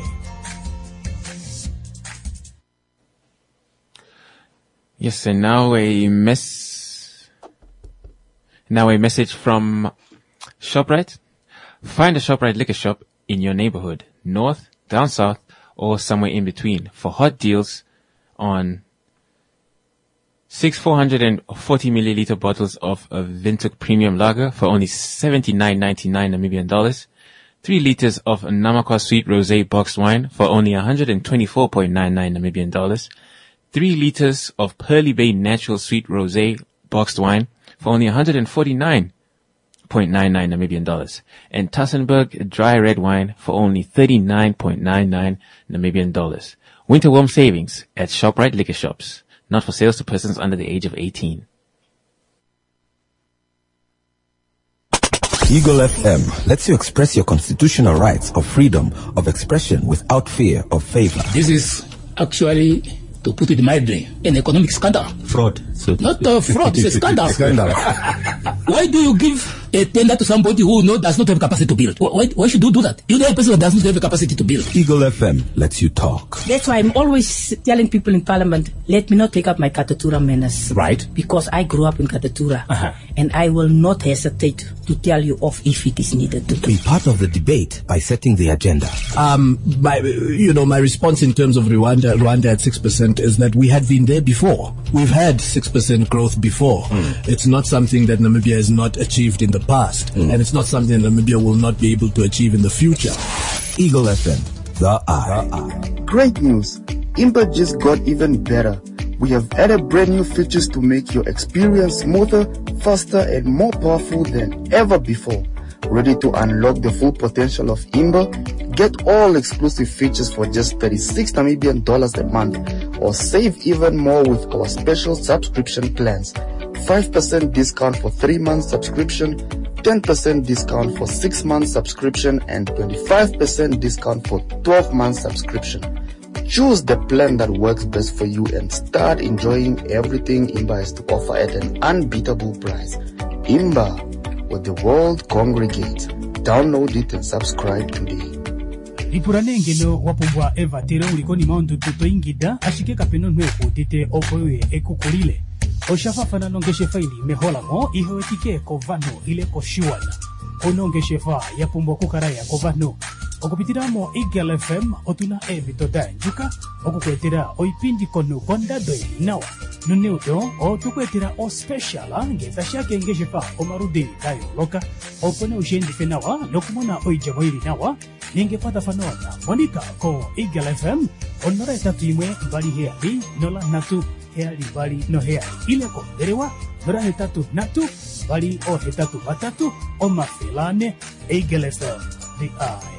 Yes, and now a mess now a message from ShopRite. Find a ShopRite liquor shop in your neighborhood, north, down south, or somewhere in between, for hot deals on six four hundred forty milliliter bottles of a Windhoek Premium Lager for only seventy-nine ninety-nine Namibian dollars, three liters of Namakwa Sweet Rosé boxed wine for only one hundred twenty-four nine nine Namibian dollars, three liters of Pearly Bay Natural Sweet Rosé boxed wine for only one hundred forty-nine nine nine Namibian dollars, and Tassenberg dry red wine for only thirty-nine ninety-nine Namibian dollars. Winter warm savings at ShopRite liquor shops, not for sales to persons under the age of eighteen. Eagle F M lets you express your constitutional rights of freedom of expression without fear of favor. This is actually, to put it mildly, an economic scandal. Fraud. So not a fraud, it's a scandal. Scandal. Why do you give a tender to somebody who no, does not have capacity to build? Why, why should you do that? You know a person that does not have the capacity to build. Eagle F M lets you talk. That's why I'm always telling people in Parliament, let me not take up my Katatura menace. Right. Because I grew up in Katatura. Uh-huh. And I will not hesitate to tell you off if it is needed to do. Be part of the debate by setting the agenda. Um, my, you know, my response in terms of Rwanda, Rwanda at six percent is that we had been there before. We've had six percent growth before. Mm. It's not something that Namibia has not achieved in the past. Mm. And it's not something that Namibia will not be able to achieve in the future. Eagle F M, the eye. Great news. Impa just got even better. We have added brand new features to make your experience smoother, faster, and more powerful than ever before. Ready to unlock the full potential of Imba? Get all exclusive features for just thirty-six Namibian dollars a month, or save even more with our special subscription plans. five percent discount for three months subscription, ten percent discount for six months subscription, and twenty-five percent discount for twelve months subscription. Choose the plan that works best for you and start enjoying everything Imba has to offer at an unbeatable price. Imba, where the world congregates. Download it and subscribe today. Ipuranengeno wapumbwa eva tere ulikoni maundu tuto ingida ashike kapeno nweku tite opoye ekukulile. Oshafafana nongeshe faili mehola mo ihowetike kovano ile koshiwana. Onongeshe fa yapumbwa kukaraya kovano. Okupitiramo Eagle F M otuna evitoda njuka okukwetera oipindi kono kondadwe nawa nuneudo otukwetera o special ngeza shake ngeshe fa omarude dayo loka opone ushendi fenawa nokumona oijamoiri nawa ninge pata fanona monika ko Eagle F M onora etatu imwe bali heali nola natu heali bali no heali ile ko derewa nora hetatu natu bali o hetatu batatu o mafelane Eagle F M the eye.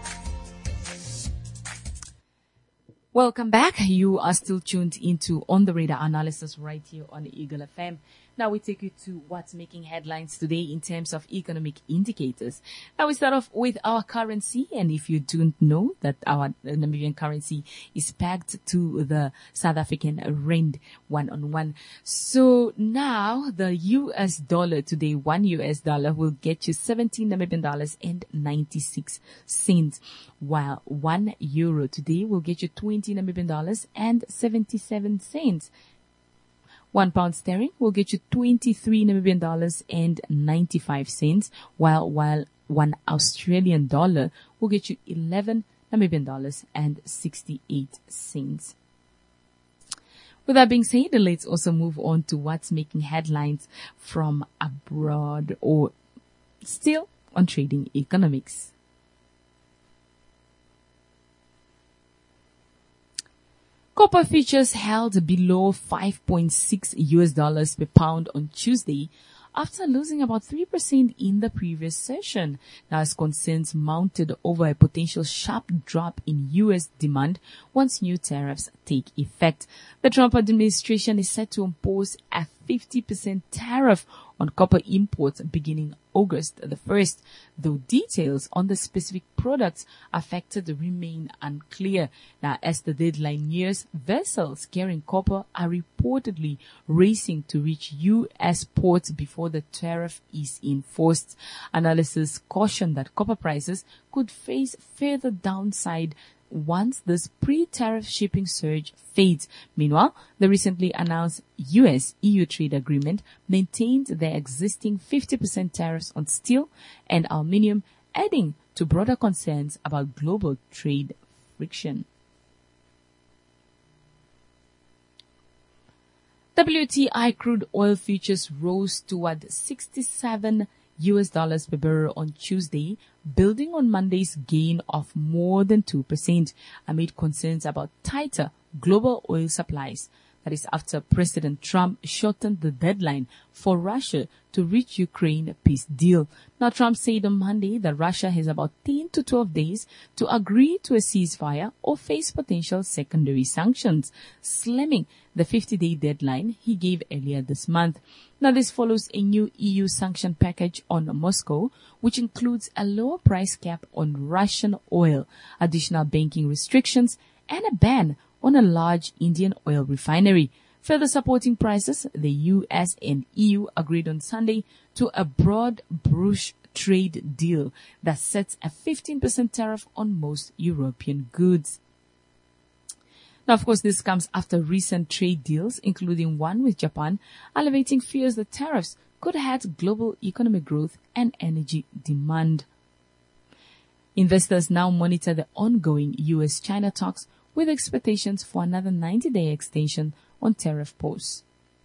Welcome back. You are still tuned into On the Radar analysis right here on Eagle F M. Now we take you to what's making headlines today in terms of economic indicators. Now we start off with our currency, and if you don't know that our Namibian currency is pegged to the South African rand one on one. So now the U S dollar today, one U S dollar will get you seventeen Namibian dollars and ninety-six cents, while one euro today will get you twenty Namibian dollars and seventy-seven cents. One pound sterling will get you twenty-three Namibian dollars and ninety-five cents, while while one Australian dollar will get you eleven Namibian dollars and sixty-eight cents. With that being said, let's also move on to what's making headlines from abroad, or still on trading economics. Copper futures held below five point six U S dollars per pound on Tuesday after losing about three percent in the previous session. Now, as concerns mounted over a potential sharp drop in U S demand once new tariffs take effect. The Trump administration is set to impose a fifty percent tariff on copper imports beginning August the first, though details on the specific products affected remain unclear. Now, as the deadline nears, vessels carrying copper are reportedly racing to reach U S ports before the tariff is enforced. Analysts caution that copper prices could face further downside once this pre-tariff shipping surge fades. Meanwhile, the recently announced U S E U trade agreement maintained their existing fifty percent tariffs on steel and aluminium, adding to broader concerns about global trade friction. W T I crude oil futures rose toward sixty-seven U S dollars per barrel on Tuesday, building on Monday's gain of more than two percent amid concerns about tighter global oil supplies. That is after President Trump shortened the deadline for Russia to reach Ukraine peace deal. Now, Trump said on Monday that Russia has about ten to twelve days to agree to a ceasefire or face potential secondary sanctions, slamming the fifty-day deadline he gave earlier this month. Now, this follows a new E U sanction package on Moscow, which includes a lower price cap on Russian oil, additional banking restrictions, and a ban on a large Indian oil refinery. Further supporting prices, the U S and E U agreed on Sunday to a broad brush trade deal that sets a fifteen percent tariff on most European goods. Now, of course, this comes after recent trade deals, including one with Japan, elevating fears that tariffs could hurt global economic growth and energy demand. Investors now monitor the ongoing U S China talks with expectations for another ninety-day extension on tariff posts.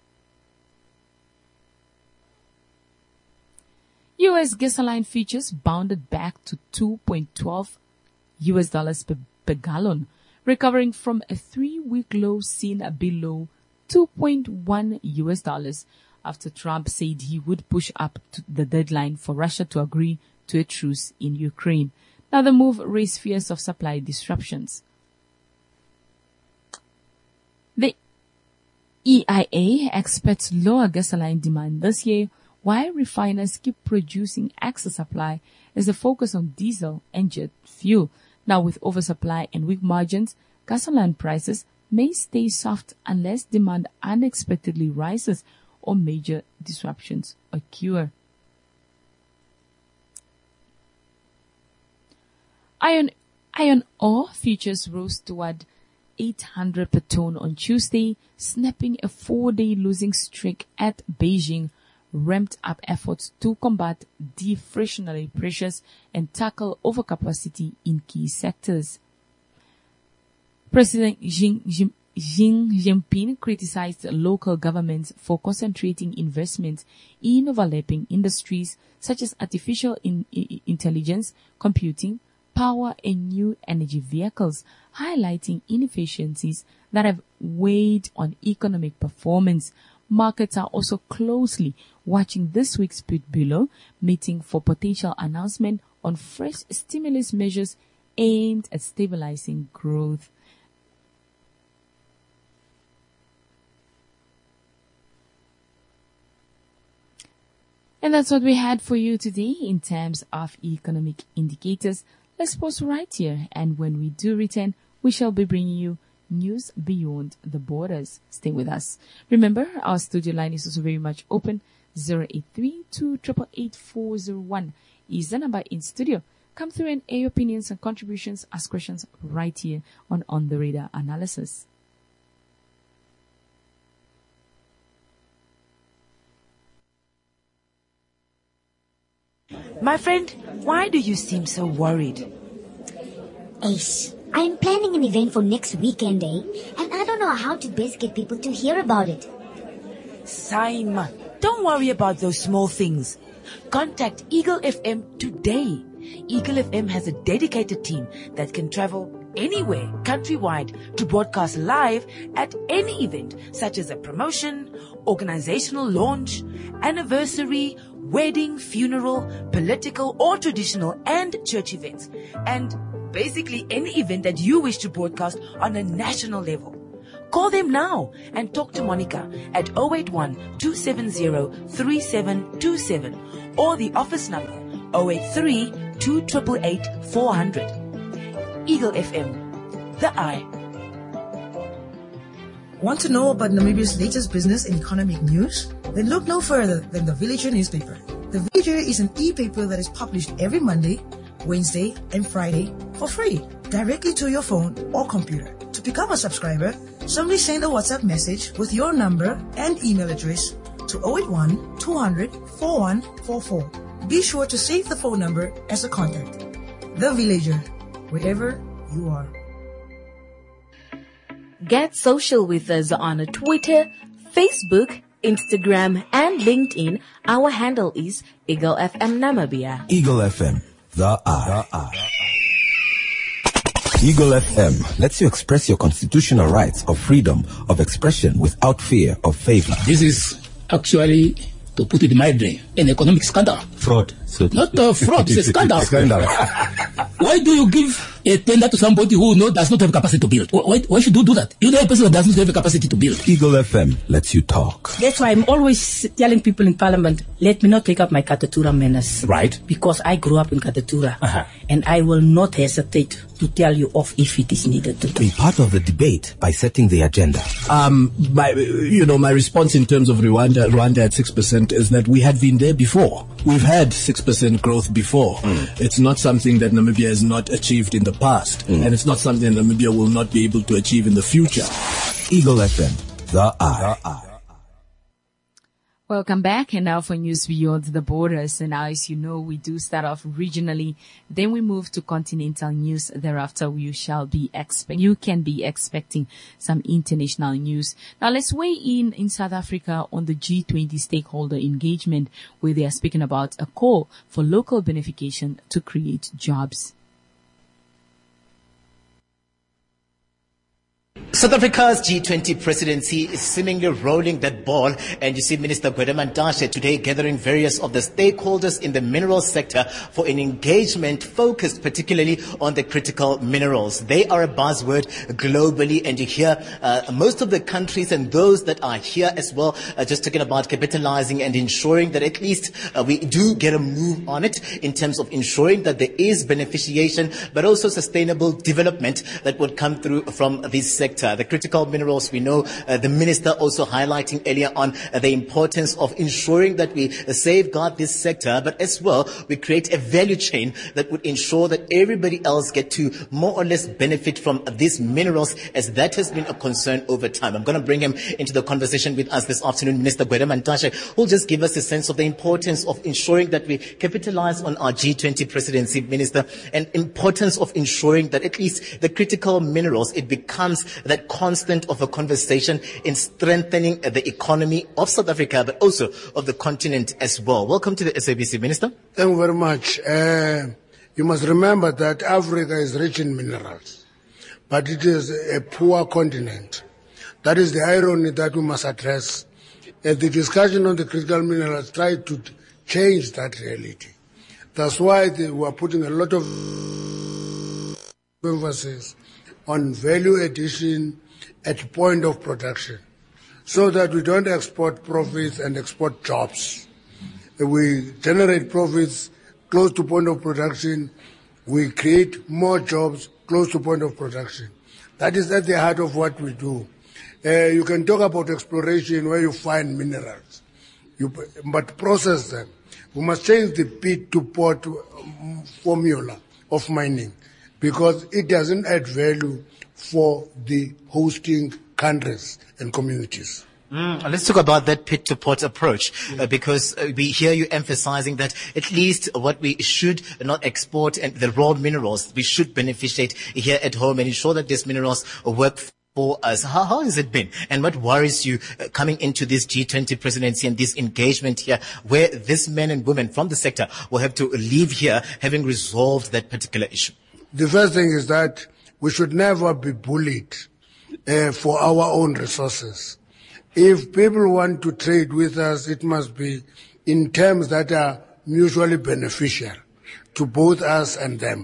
U S gasoline futures bounded back to two point one two U S dollars per, per gallon, recovering from a three-week low seen below two point one U S dollars after Trump said he would push up to the deadline for Russia to agree to a truce in Ukraine. Now, the move raised fears of supply disruptions. The E I A expects lower gasoline demand this year, while refiners keep producing excess supply as the focus on diesel and jet fuel. Now, with oversupply and weak margins, gasoline prices may stay soft unless demand unexpectedly rises or major disruptions occur. Iron iron ore futures rose toward eight hundred per ton on Tuesday, snapping a four-day losing streak at Beijing, ramped up efforts to combat deflationary pressures and tackle overcapacity in key sectors. President Xi, Xi, Xi Jinping criticized local governments for concentrating investments in overlapping industries such as artificial in, in, intelligence, computing, power, and new energy vehicles, highlighting inefficiencies that have weighed on economic performance. Markets are also closely watching this week's Politburo meeting for potential announcement on fresh stimulus measures aimed at stabilizing growth. And that's what we had for you today in terms of economic indicators. Let's pause right here, and when we do return, we shall be bringing you news beyond the borders. Stay with us. Remember, our studio line is also very much open. zero eight three, two eight eight, eight four zero one is the number in studio. Come through and air your opinions and contributions, ask questions right here on On the Radar Analysis. My friend, why do you seem so worried? Ace, I'm planning an event for next weekend, eh? And I don't know how to best get people to hear about it. Simon, don't worry about those small things. Contact Eagle F M today. Eagle F M has a dedicated team that can travel anywhere countrywide to broadcast live at any event, such as a promotion, organizational launch, anniversary, wedding, funeral, political or traditional and church events, and basically any event that you wish to broadcast on a national level. Call them now and talk to Monica at zero eight one, two seven zero, three seven two seven or the office number zero eight three, two eight eight, eight four zero zero. Eagle F M, the eye. Want to know about Namibia's latest business and economic news? Then look no further than the Villager newspaper. The Villager is an e-paper that is published every Monday, Wednesday, and Friday for free, directly to your phone or computer. To become a subscriber, simply send a WhatsApp message with your number and email address to zero eight one, two hundred, four one four four. Be sure to save the phone number as a contact. The Villager, wherever you are. Get social with us on Twitter, Facebook, Instagram, and LinkedIn. Our handle is Eagle F M Namibia. Eagle F M, the eye. The eye. Eagle F M lets you express your constitutional rights of freedom of expression without fear of favor. This is actually, to put it mildly, an economic scandal. Fraud. So Not a fraud, it's a scandal. Scandal. Why do you give a tender to somebody who no, does not have capacity to build? Why, why should you do that? You know a person that does not have a capacity to build. Eagle F M lets you talk. That's why I'm always telling people in Parliament, let me not take up my Katatura manners. Right. Because I grew up in Katatura. Uh-huh. And I will not hesitate to tell you off if it is needed to do. Be part of the debate by setting the agenda. Um, my, you know, my response in terms of Rwanda, Rwanda at six percent is that we had been there before. We've had six percent growth before. Mm. It's not something that Namibia has not achieved in the past. Mm. And it's not something that Namibia will not be able to achieve in the future. Eagle F M, the eye. The eye. Welcome back, and now for news beyond the borders. And now, as you know, we do start off regionally, then we move to continental news. Thereafter, we shall be expect. You can be expecting some international news. Now, let's weigh in in South Africa on the G twenty stakeholder engagement, where they are speaking about a call for local benefication to create jobs. South Africa's G twenty presidency is seemingly rolling that ball, and you see Minister Gwede Mantashe today gathering various of the stakeholders in the mineral sector for an engagement focused particularly on the critical minerals. They are a buzzword globally, and you hear uh, most of the countries and those that are here as well uh, just talking about capitalizing and ensuring that at least uh, we do get a move on it in terms of ensuring that there is beneficiation but also sustainable development that would come through from this sector. sector. The critical minerals, we know uh, the minister also highlighting earlier on uh, the importance of ensuring that we uh, safeguard this sector, but as well we create a value chain that would ensure that everybody else get to more or less benefit from these minerals, as that has been a concern over time. I'm going to bring him into the conversation with us this afternoon, Minister Gwede Mantashe, who will just give us a sense of the importance of ensuring that we capitalize on our G twenty presidency, Minister, and importance of ensuring that at least the critical minerals, it becomes that constant of a conversation in strengthening the economy of South Africa, but also of the continent as well. Welcome to the S A B C, Minister. Thank you very much. Uh, you must remember that Africa is rich in minerals, but it is a poor continent. That is the irony that we must address. And the discussion on the critical minerals try to change that reality. That's why they were putting a lot of emphasis on value addition at point of production, so that we don't export profits and export jobs. We generate profits close to point of production. We create more jobs close to point of production. That is at the heart of what we do. Uh, you can talk about exploration where you find minerals, you, but process them. We must change the pit to port formula of mining, because it doesn't add value for the hosting countries and communities. Mm, let's talk about that pit to port approach, uh, because uh, we hear you emphasizing that at least what we should not export and the raw minerals, we should beneficiate here at home and ensure that these minerals work for us. How, how has it been? And what worries you uh, coming into this G twenty presidency and this engagement here, where these men and women from the sector will have to leave here having resolved that particular issue? The first thing is that we should never be bullied uh, for our own resources. If people want to trade with us, it must be in terms that are mutually beneficial to both us and them.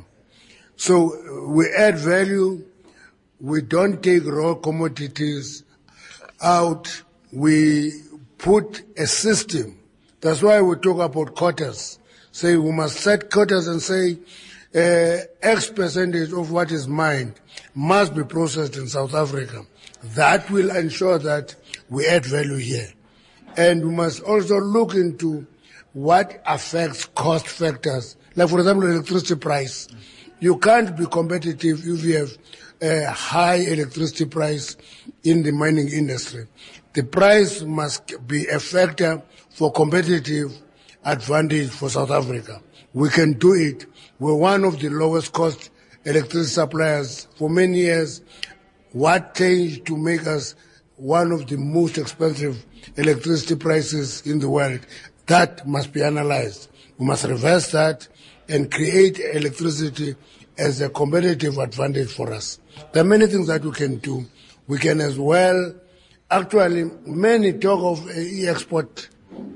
So we add value. We don't take raw commodities out. We put a system. That's why we talk about quotas. Say we must set quotas and say uh, X percentage of what is mined must be processed in South Africa. That will ensure that we add value here. And we must also look into what affects cost factors. Like, for example, electricity price. You can't be competitive if you have a high electricity price in the mining industry. The price must be a factor for competitive advantage for South Africa. We can do it. We're one of the lowest cost electricity suppliers for many years. What changed to make us one of the most expensive electricity prices in the world? That must be analyzed. We must reverse that and create electricity as a competitive advantage for us. There are many things that we can do. We can as well, actually, many talk of uh, export,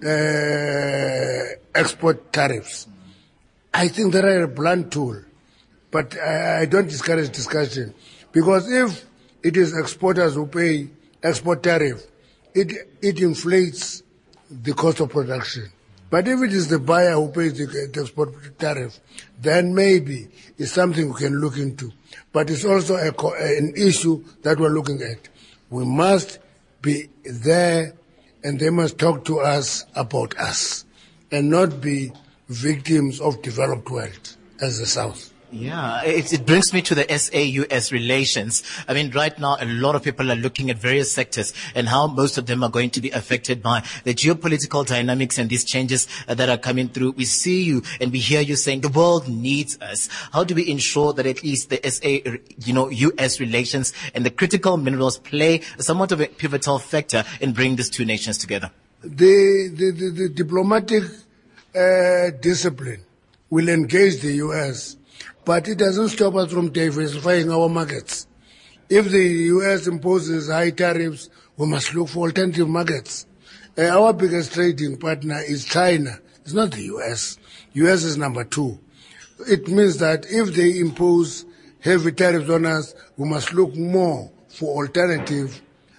uh, export tariffs. I think they are a blunt tool, but I, I don't discourage discussion, because if it is exporters who pay export tariff, it, it inflates the cost of production. But if it is the buyer who pays the, the export tariff, then maybe it's something we can look into. But it's also a, an issue that we're looking at. We must be there, and they must talk to us about us, and not be victims of developed world as the South. Yeah, it, it brings me to the S A U S relations. I mean, right now, a lot of people are looking at various sectors and how most of them are going to be affected by the geopolitical dynamics and these changes uh, that are coming through. We see you and we hear you saying the world needs us. How do we ensure that at least the S A, you know, U S relations and the critical minerals play somewhat of a pivotal factor in bringing these two nations together? The, the, the, the diplomatic uh, discipline will engage the U S, but it doesn't stop us from diversifying our markets. If the U S imposes high tariffs, we must look for alternative markets. Uh, our biggest trading partner is China. It's not the U S. U S is number two. It means that if they impose heavy tariffs on us, we must look more for alternative,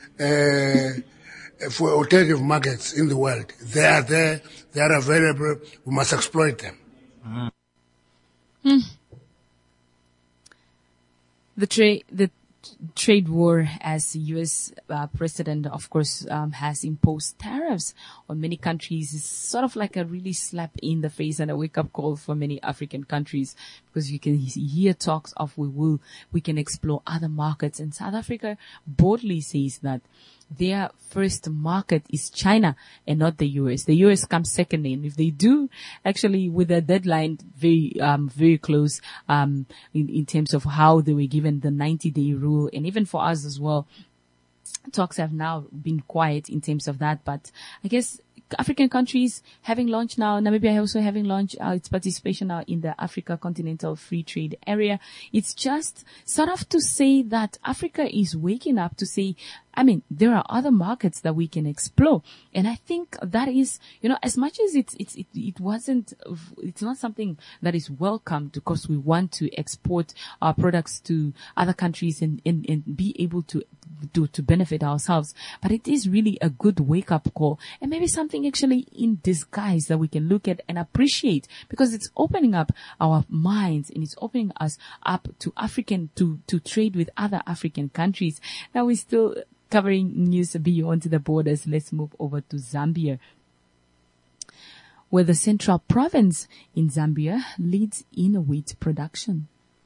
uh, for alternative markets in the world. They are there. They are available. We must exploit them. Mm. Mm. The, tra- the trade war as the U S uh, president, of course, um, has imposed tariffs on many countries. It's sort of like a really slap in the face and a wake-up call for many African countries, because you can hear talks of we will, we can explore other markets. And South Africa boldly says that their first market is China and not the U S. The U S comes second in. If they do, actually, with a deadline very, um, very close, um, in, in terms of how they were given the ninety day rule, and even for us as well, talks have now been quiet in terms of that. But I guess African countries having launched now, Namibia also having launched uh, its participation now in the Africa Continental Free Trade Area. It's just sort of to say that Africa is waking up to say, I mean, there are other markets that we can explore. And I think that is, you know, as much as it's, it's, it, it wasn't, it's not something that is welcomed, because we want to export our products to other countries and, and, and be able to, to, to benefit ourselves. But it is really a good wake up call, and maybe something actually in disguise that we can look at and appreciate, because it's opening up our minds and it's opening us up to African, to, to trade with other African countries. Now we're still covering news beyond the borders. Let's move over to Zambia, where the Central Province in Zambia leads in wheat production.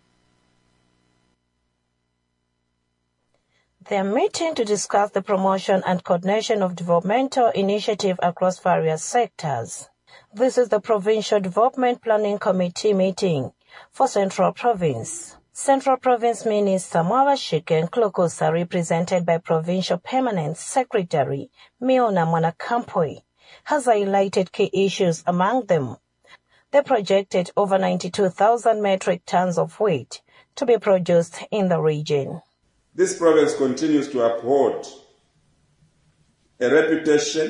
They are meeting to discuss the promotion and coordination of developmental initiative across various sectors. This is the Provincial Development Planning Committee meeting for Central Province. Central Province Minister Mwabashike Nklukusa, represented by Provincial Permanent Secretary Miona Mwanakampoi, has highlighted key issues, among them the projected over ninety-two thousand metric tons of wheat to be produced in the region. This province continues to uphold a reputation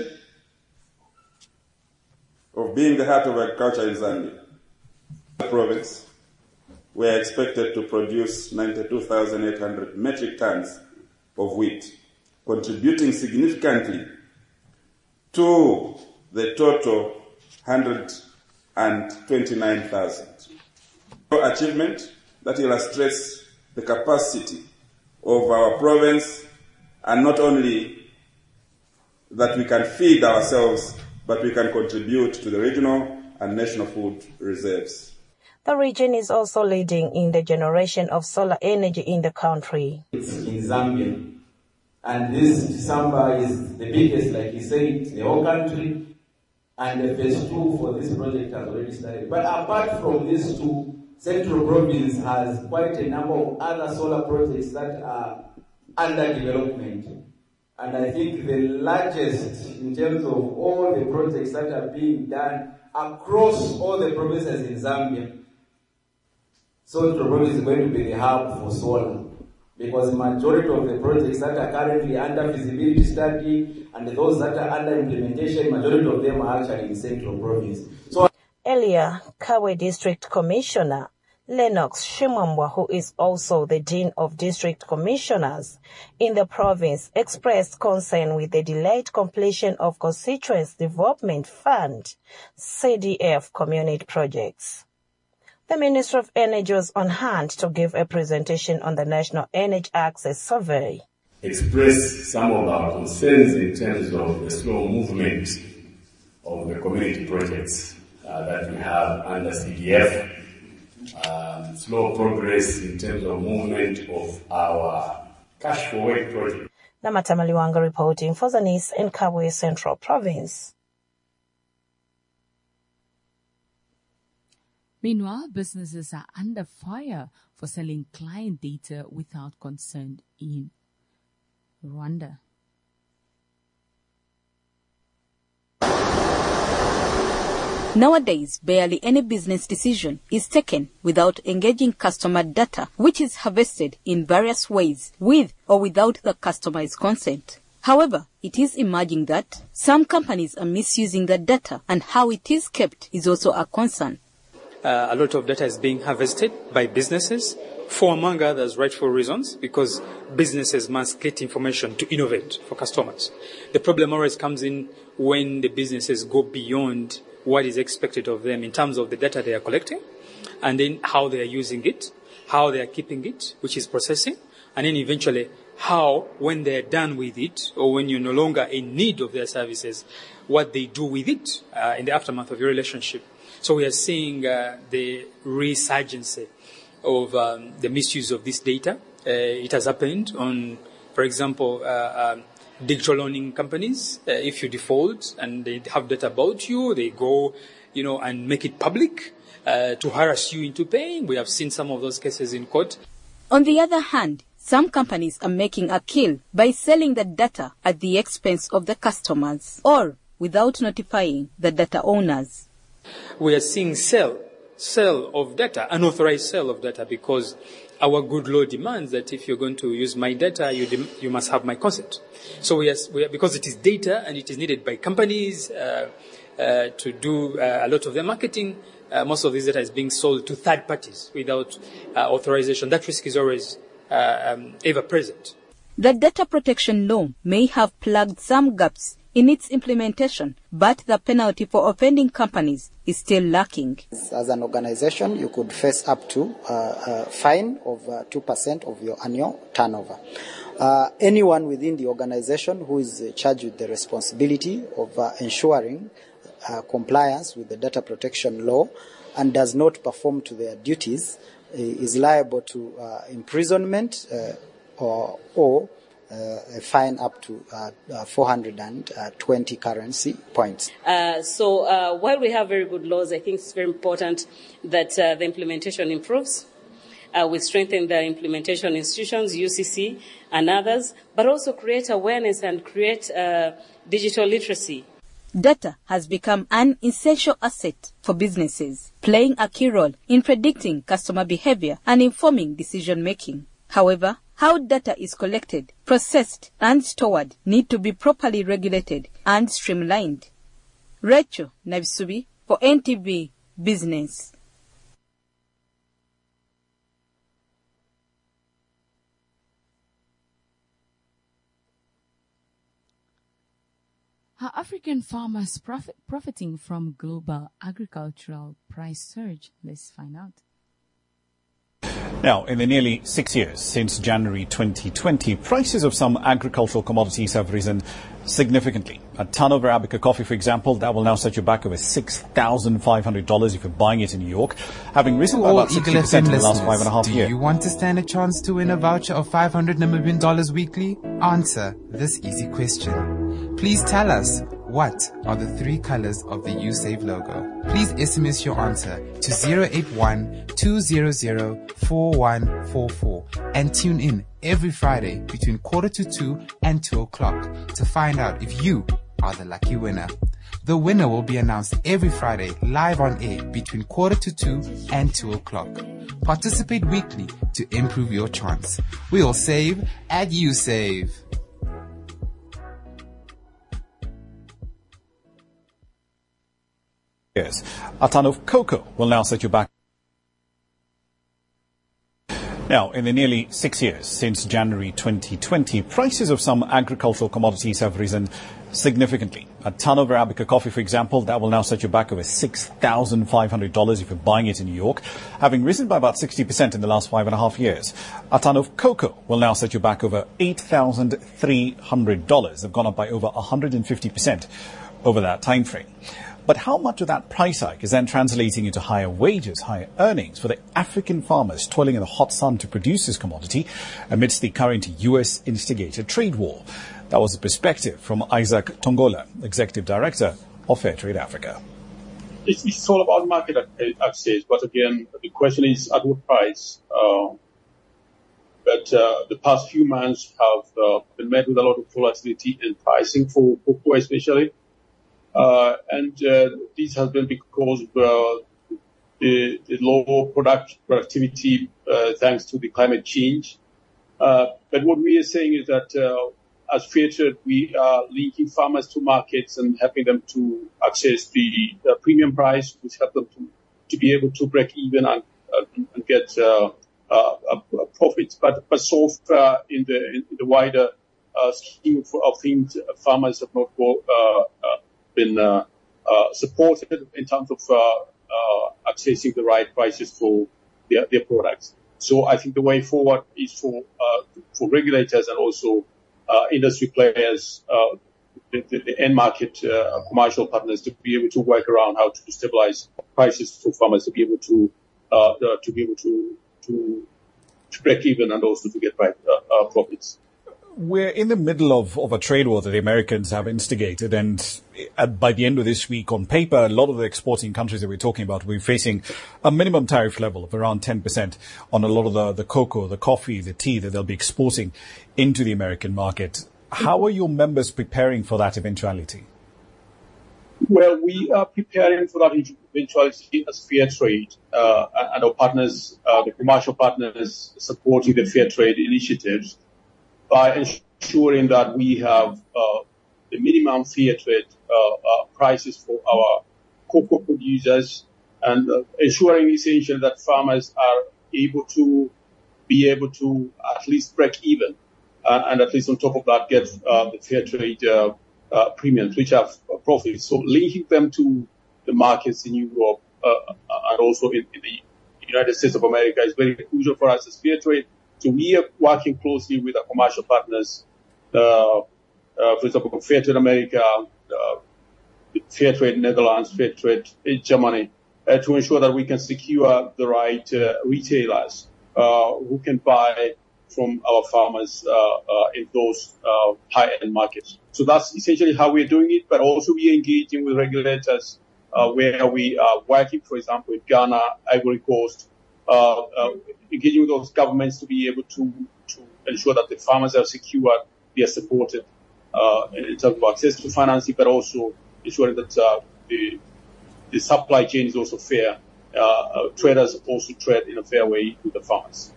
of being the heart of agriculture in Zambia. The province, we are expected to produce ninety-two thousand eight hundred metric tons of wheat, contributing significantly to the total one hundred twenty-nine thousand. Achievement that illustrates the capacity of our province, and not only that we can feed ourselves, but we can contribute to the regional and national food reserves. The region is also leading in the generation of solar energy in the country. It's in Zambia, and this December is the biggest, like you said, in the whole country, and the phase two for this project has already started. But apart from these two, Central Province has quite a number of other solar projects that are under development. And I think the largest in terms of all the projects that are being done across all the provinces in Zambia, Central Province is going to be the hub for solar, because the majority of the projects that are currently under feasibility study and those that are under implementation, majority of them are actually in Central Province. So earlier, Kawe District Commissioner Lennox Shimwambwa, who is also the Dean of District Commissioners in the province, expressed concern with the delayed completion of Constituency Development Fund, C D F, community projects. The Minister of Energy was on hand to give a presentation on the National Energy Access Survey. Express some of our concerns in terms of the slow movement of the community projects uh, that we have under C D F. Um, slow progress in terms of movement of our cash for work project. Namata Maliwanga reporting for Zanis in Kabwe Central Province. Meanwhile, businesses are under fire for selling client data without consent in Rwanda. Nowadays, barely any business decision is taken without engaging customer data, which is harvested in various ways, with or without the customer's consent. However, it is emerging that some companies are misusing the data, and how it is kept is also a concern. Uh, a lot of data is being harvested by businesses for, among others, rightful reasons, because businesses must get information to innovate for customers. The problem always comes in when the businesses go beyond what is expected of them in terms of the data they are collecting, and then how they are using it, how they are keeping it, which is processing, and then eventually how, when they're done with it, or when you're no longer in need of their services, what they do with it uh, in the aftermath of your relationship. So we are seeing uh, the resurgence of um, the misuse of this data. Uh, it has happened on, for example, uh, um, digital loaning companies. Uh, if you default and they have data about you, they go, you know, and make it public uh, to harass you into paying. We have seen some of those cases in court. On the other hand, some companies are making a kill by selling the data at the expense of the customers or without notifying the data owners. We are seeing sale, sale of data, unauthorized sale of data, because our good law demands that if you're going to use my data, you dem- you must have my consent. So we are, we are, because it is data and it is needed by companies uh, uh, to do uh, a lot of their marketing, uh, most of this data is being sold to third parties without uh, authorization. That risk is always uh, um, ever present. The data protection law may have plugged some gaps in its implementation, but the penalty for offending companies is still lacking. As an organization, you could face up to uh, a fine of uh, two percent of your annual turnover. Uh, anyone within the organization who is uh, charged with the responsibility of uh, ensuring uh, compliance with the data protection law and does not perform to their duties uh, is liable to uh, imprisonment uh, or, or Uh, a fine up to uh, uh, four hundred twenty currency points. Uh, so uh, while we have very good laws, I think it's very important that uh, the implementation improves. Uh, we strengthen the implementation institutions, U C C and others, but also create awareness and create uh, digital literacy. Data has become an essential asset for businesses, playing a key role in predicting customer behavior and informing decision-making. However, how data is collected, processed, and stored need to be properly regulated and streamlined. Rachel Nabisubi for N T V Business. Are African farmers profit, profiting from global agricultural price surge? Let's find out. Now, in the nearly six years since January twenty twenty, prices of some agricultural commodities have risen significantly. A ton of Arabica coffee, for example, that will now set you back over six thousand five hundred dollars if you're buying it in New York, having risen by about sixty percent in the last five and a half years. Do you want to stand a chance to win a voucher of five hundred Namibian dollars weekly? Answer this easy question. Please tell us, what are the three colors of the YouSave logo? Please S M S your answer to zero eight one, two zero zero, four one four four and tune in every Friday between quarter to two and two o'clock to find out if you are the lucky winner. The winner will be announced every Friday live on air between quarter to two and two o'clock. Participate weekly to improve your chance. We all save at YouSave. Yes. A ton of cocoa will now set you back. Now, in the nearly six years since January twenty twenty, prices of some agricultural commodities have risen significantly. A ton of Arabica coffee, for example, that will now set you back over six thousand five hundred dollars if you're buying it in New York, having risen by about sixty percent in the last five and a half years. A ton of cocoa will now set you back over eight thousand three hundred dollars. They've gone up by over one hundred fifty percent over that time frame. But how much of that price hike is then translating into higher wages, higher earnings for the African farmers toiling in the hot sun to produce this commodity amidst the current U S-instigated trade war? That was a perspective from Isaac Tongola, Executive Director of Fairtrade Africa. It's, it's all about market access, but again, the question is at what price? Uh, but uh, the past few months have uh, been met with a lot of volatility in pricing for cocoa especially. Uh, and uh, this has been because of uh, the, the low product productivity uh, thanks to the climate change. Uh, but what we are saying is that uh, as Fairtrade, we are linking farmers to markets and helping them to access the, the premium price, which help them to, to be able to break even and, uh, and get uh, uh, a, a profit. But, but so far in the, in the wider uh, scheme of things, farmers have not go, uh, uh, been uh, uh, supported in terms of uh, uh, accessing the right prices for their, their products. So I think the way forward is for uh, for regulators and also uh, industry players, uh, the, the, the end market uh, commercial partners to be able to work around how to stabilize prices for farmers to be able to uh, uh, to be able to to to break even and also to get back uh, uh, profits. We're in the middle of, of a trade war that the Americans have instigated, and at, by the end of this week, on paper, a lot of the exporting countries that we're talking about will be facing a minimum tariff level of around ten percent on a lot of the, the cocoa, the coffee, the tea that they'll be exporting into the American market. How are your members preparing for that eventuality? Well, we are preparing for that eventuality as fair trade, uh, and our partners, uh, the commercial partners, supporting the fair trade initiatives by ensuring that we have uh, the minimum fair trade uh, uh, prices for our cocoa producers, and uh, ensuring essentially that farmers are able to be able to at least break even, uh, and at least on top of that get uh, the fair trade uh, uh, premiums, which have profits. So linking them to the markets in Europe uh, and also in, in the United States of America is very crucial for us as fair trade. So we are working closely with our commercial partners, uh, uh, for example, Fair Trade America, uh, Fair Trade Netherlands, Fair Trade in Germany, uh, to ensure that we can secure the right uh, retailers uh, who can buy from our farmers uh, uh, in those uh, high-end markets. So that's essentially how we're doing it, but also we are engaging with regulators uh, where we are working, for example, in Ghana, Ivory Coast, uh, uh, engaging with those governments to be able to, to ensure that the farmers are secure, they are supported uh, in terms of access to financing, but also ensuring that uh, the, the supply chain is also fair. Uh, uh, traders also trade in a fair way with the farmers.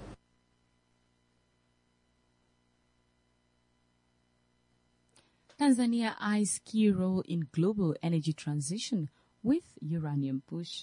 Tanzania eyes key role in global energy transition with uranium push.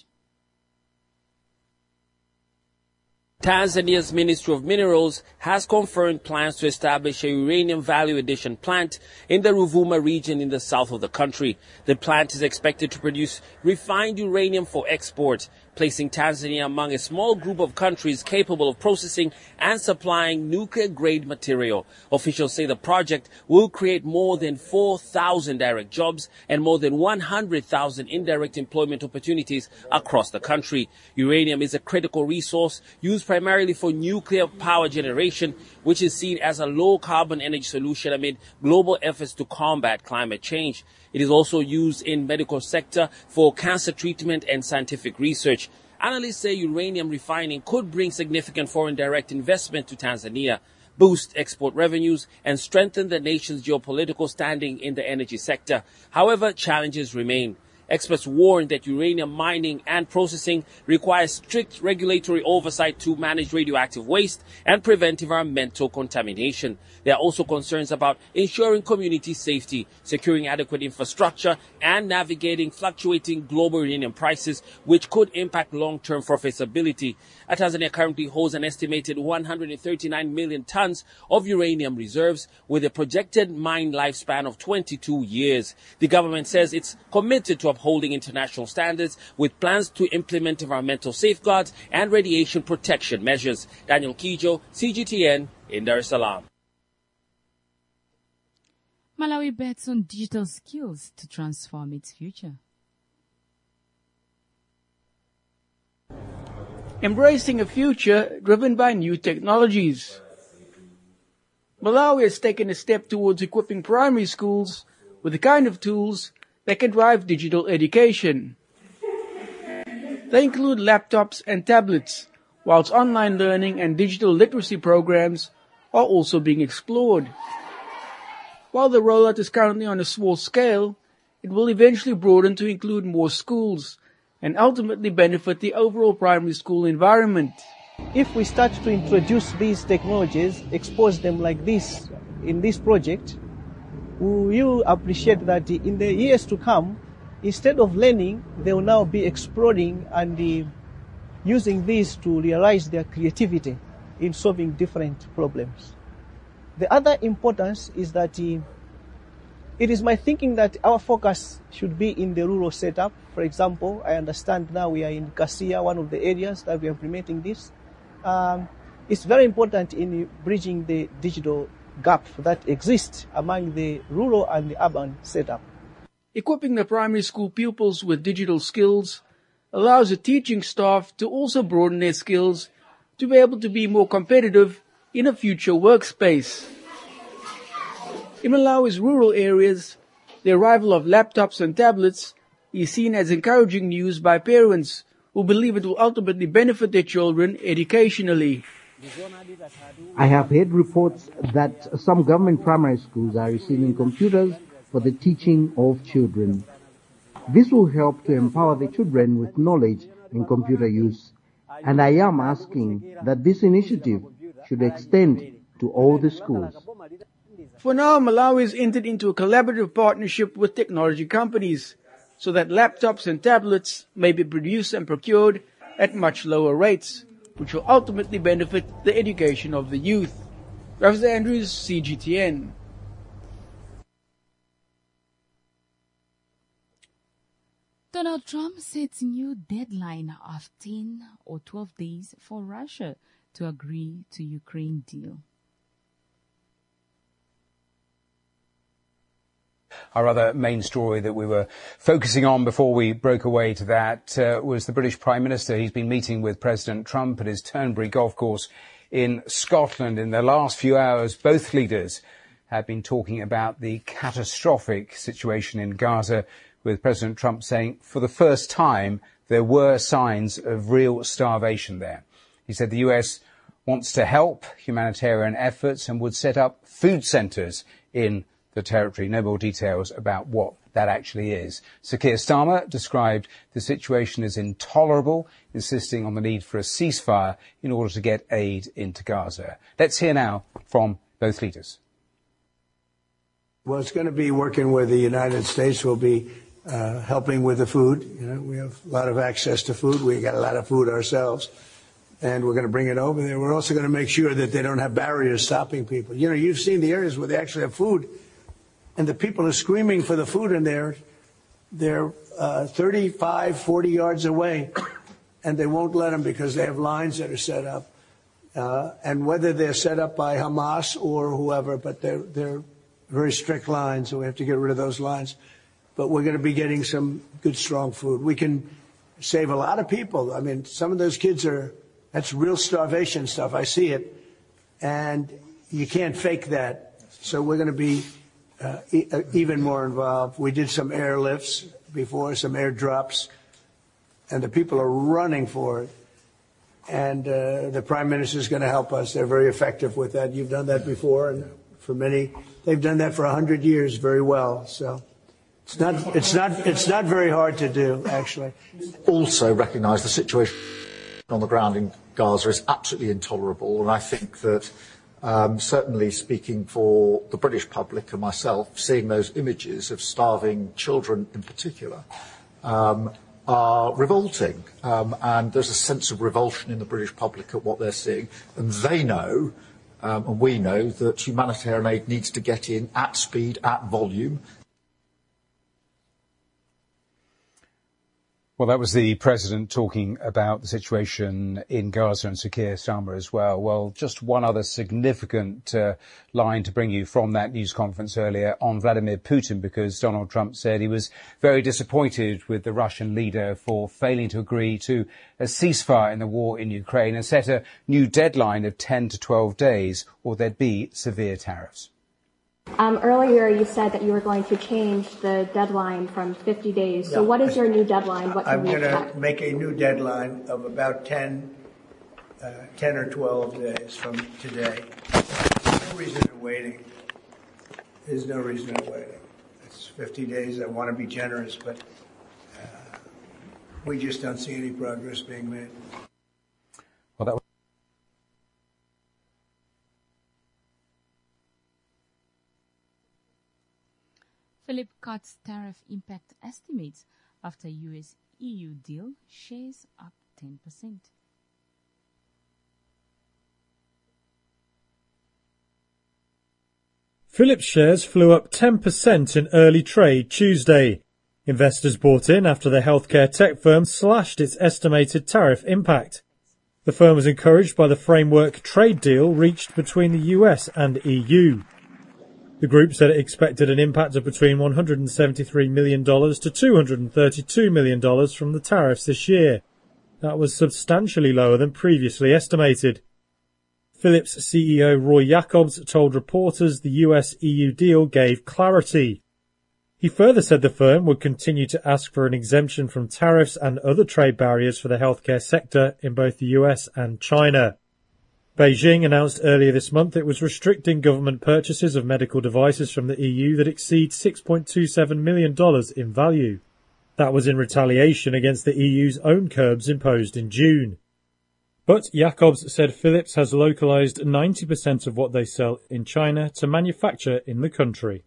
Tanzania's Ministry of Minerals has confirmed plans to establish a uranium value addition plant in the Ruvuma region in the south of the country. The plant is expected to produce refined uranium for export, placing Tanzania among a small group of countries capable of processing and supplying nuclear-grade material. Officials say the project will create more than four thousand direct jobs and more than one hundred thousand indirect employment opportunities across the country. Uranium is a critical resource used primarily for nuclear power generation, which is seen as a low-carbon energy solution amid global efforts to combat climate change. It is also used in medical sector for cancer treatment and scientific research. Analysts say uranium refining could bring significant foreign direct investment to Tanzania, boost export revenues, and strengthen the nation's geopolitical standing in the energy sector. However, challenges remain. Experts warn that uranium mining and processing requires strict regulatory oversight to manage radioactive waste and prevent environmental contamination. There are also concerns about ensuring community safety, securing adequate infrastructure, and navigating fluctuating global uranium prices, which could impact long-term profitability. Tanzania currently holds an estimated one hundred thirty-nine million tons of uranium reserves with a projected mine lifespan of twenty-two years. The government says it's committed to upholding international standards with plans to implement environmental safeguards and radiation protection measures. Daniel Kijo, C G T N, in Dar es Salaam. Malawi bets on digital skills to transform its future. Embracing a future driven by new technologies. Malawi has taken a step towards equipping primary schools with the kind of tools that can drive digital education. They include laptops and tablets, whilst online learning and digital literacy programs are also being explored. While the rollout is currently on a small scale, it will eventually broaden to include more schools and ultimately benefit the overall primary school environment. If we start to introduce these technologies, expose them like this in this project, we will appreciate that in the years to come, instead of learning, they will now be exploring and uh, using this to realize their creativity in solving different problems. The other importance is that uh, it is my thinking that our focus should be in the rural setup. For example, I understand now we are in Kasia, one of the areas that we are implementing this. um, it's very important in bridging the digital gap that exists among the rural and the urban setup. Equipping the primary school pupils with digital skills allows the teaching staff to also broaden their skills to be able to be more competitive in a future workspace. In Malawi's rural areas, the arrival of laptops and tablets is seen as encouraging news by parents who believe it will ultimately benefit their children educationally. I have heard reports that some government primary schools are receiving computers for the teaching of children. This will help to empower the children with knowledge in computer use, and I am asking that this initiative should extend to all the schools. For now, Malawi has entered into a collaborative partnership with technology companies so that laptops and tablets may be produced and procured at much lower rates, which will ultimately benefit the education of the youth. Raffles Andrews, C G T N. Donald Trump sets new deadline of ten or twelve days for Russia to agree to Ukraine deal. Our other main story that we were focusing on before we broke away to that uh, was the British Prime Minister. He's been meeting with President Trump at his Turnberry golf course in Scotland. In the last few hours, both leaders have been talking about the catastrophic situation in Gaza, with President Trump saying for the first time there were signs of real starvation there. He said the U S wants to help humanitarian efforts and would set up food centres in the territory. No more details about what that actually is. Sir Keir Starmer described the situation as intolerable, insisting on the need for a ceasefire in order to get aid into Gaza. Let's hear now from both leaders. Well, it's going to be working with the United States. We'll be uh, helping with the food. You know, we have a lot of access to food. We got a lot of food ourselves, and we're going to bring it over there. We're also going to make sure that they don't have barriers stopping people. You know, you've seen the areas where they actually have food, and the people are screaming for the food, and they're they're uh, thirty-five, forty yards away, and they won't let them because they have lines that are set up, uh, and whether they're set up by Hamas or whoever, but they're they're very strict lines, so we have to get rid of those lines. But we're going to be getting some good, strong food. We can save a lot of people. I mean, some of those kids are, that's real starvation stuff. I see it. And you can't fake that. So we're going to be uh, e- even more involved. We did some airlifts before, some airdrops, and the people are running for it. And uh, the Prime Minister is going to help us. They're very effective with that. You've done that before, and for many, they've done that for a hundred years very well. So it's not, it's not, it's not very hard to do, actually. Also recognise the situation on the ground in Gaza is absolutely intolerable, and I think that um, certainly speaking for the British public and myself, seeing those images of starving children in particular um, are revolting, um, and there's a sense of revulsion in the British public at what they're seeing, and they know. Um, and we know that humanitarian aid needs to get in at speed, at volume. Well, that was the President talking about the situation in Gaza, and Sir Keir Starmer as well. Well, just one other significant uh, line to bring you from that news conference earlier on Vladimir Putin, because Donald Trump said he was very disappointed with the Russian leader for failing to agree to a ceasefire in the war in Ukraine and set a new deadline of ten to twelve days, or there'd be severe tariffs. Um, earlier, you said that you were going to change the deadline from fifty days. So, Yeah. what is your new deadline? What can I'm we going expect? to make a new deadline of about ten, uh, ten or twelve days from today. There's no reason in waiting. There's no reason in waiting. It's fifty days. I want to be generous, but uh, we just don't see any progress being made. Well, that was Philip cuts tariff impact estimates after U S E U deal, shares up ten percent. Philips shares flew up ten percent in early trade Tuesday. Investors bought in after the healthcare tech firm slashed its estimated tariff impact. The firm was encouraged by the framework trade deal reached between the U S and E U. The group said it expected an impact of between one hundred seventy-three million dollars to two hundred thirty-two million dollars from the tariffs this year. That was substantially lower than previously estimated. Philips C E O Roy Jacobs told reporters the U S E U deal gave clarity. He further said the firm would continue to ask for an exemption from tariffs and other trade barriers for the healthcare sector in both the U S and China. Beijing announced earlier this month it was restricting government purchases of medical devices from the E U that exceed six point two seven million dollars in value. That was in retaliation against the E U's own curbs imposed in June. But Jacobs said Philips has localized ninety percent of what they sell in China to manufacture in the country.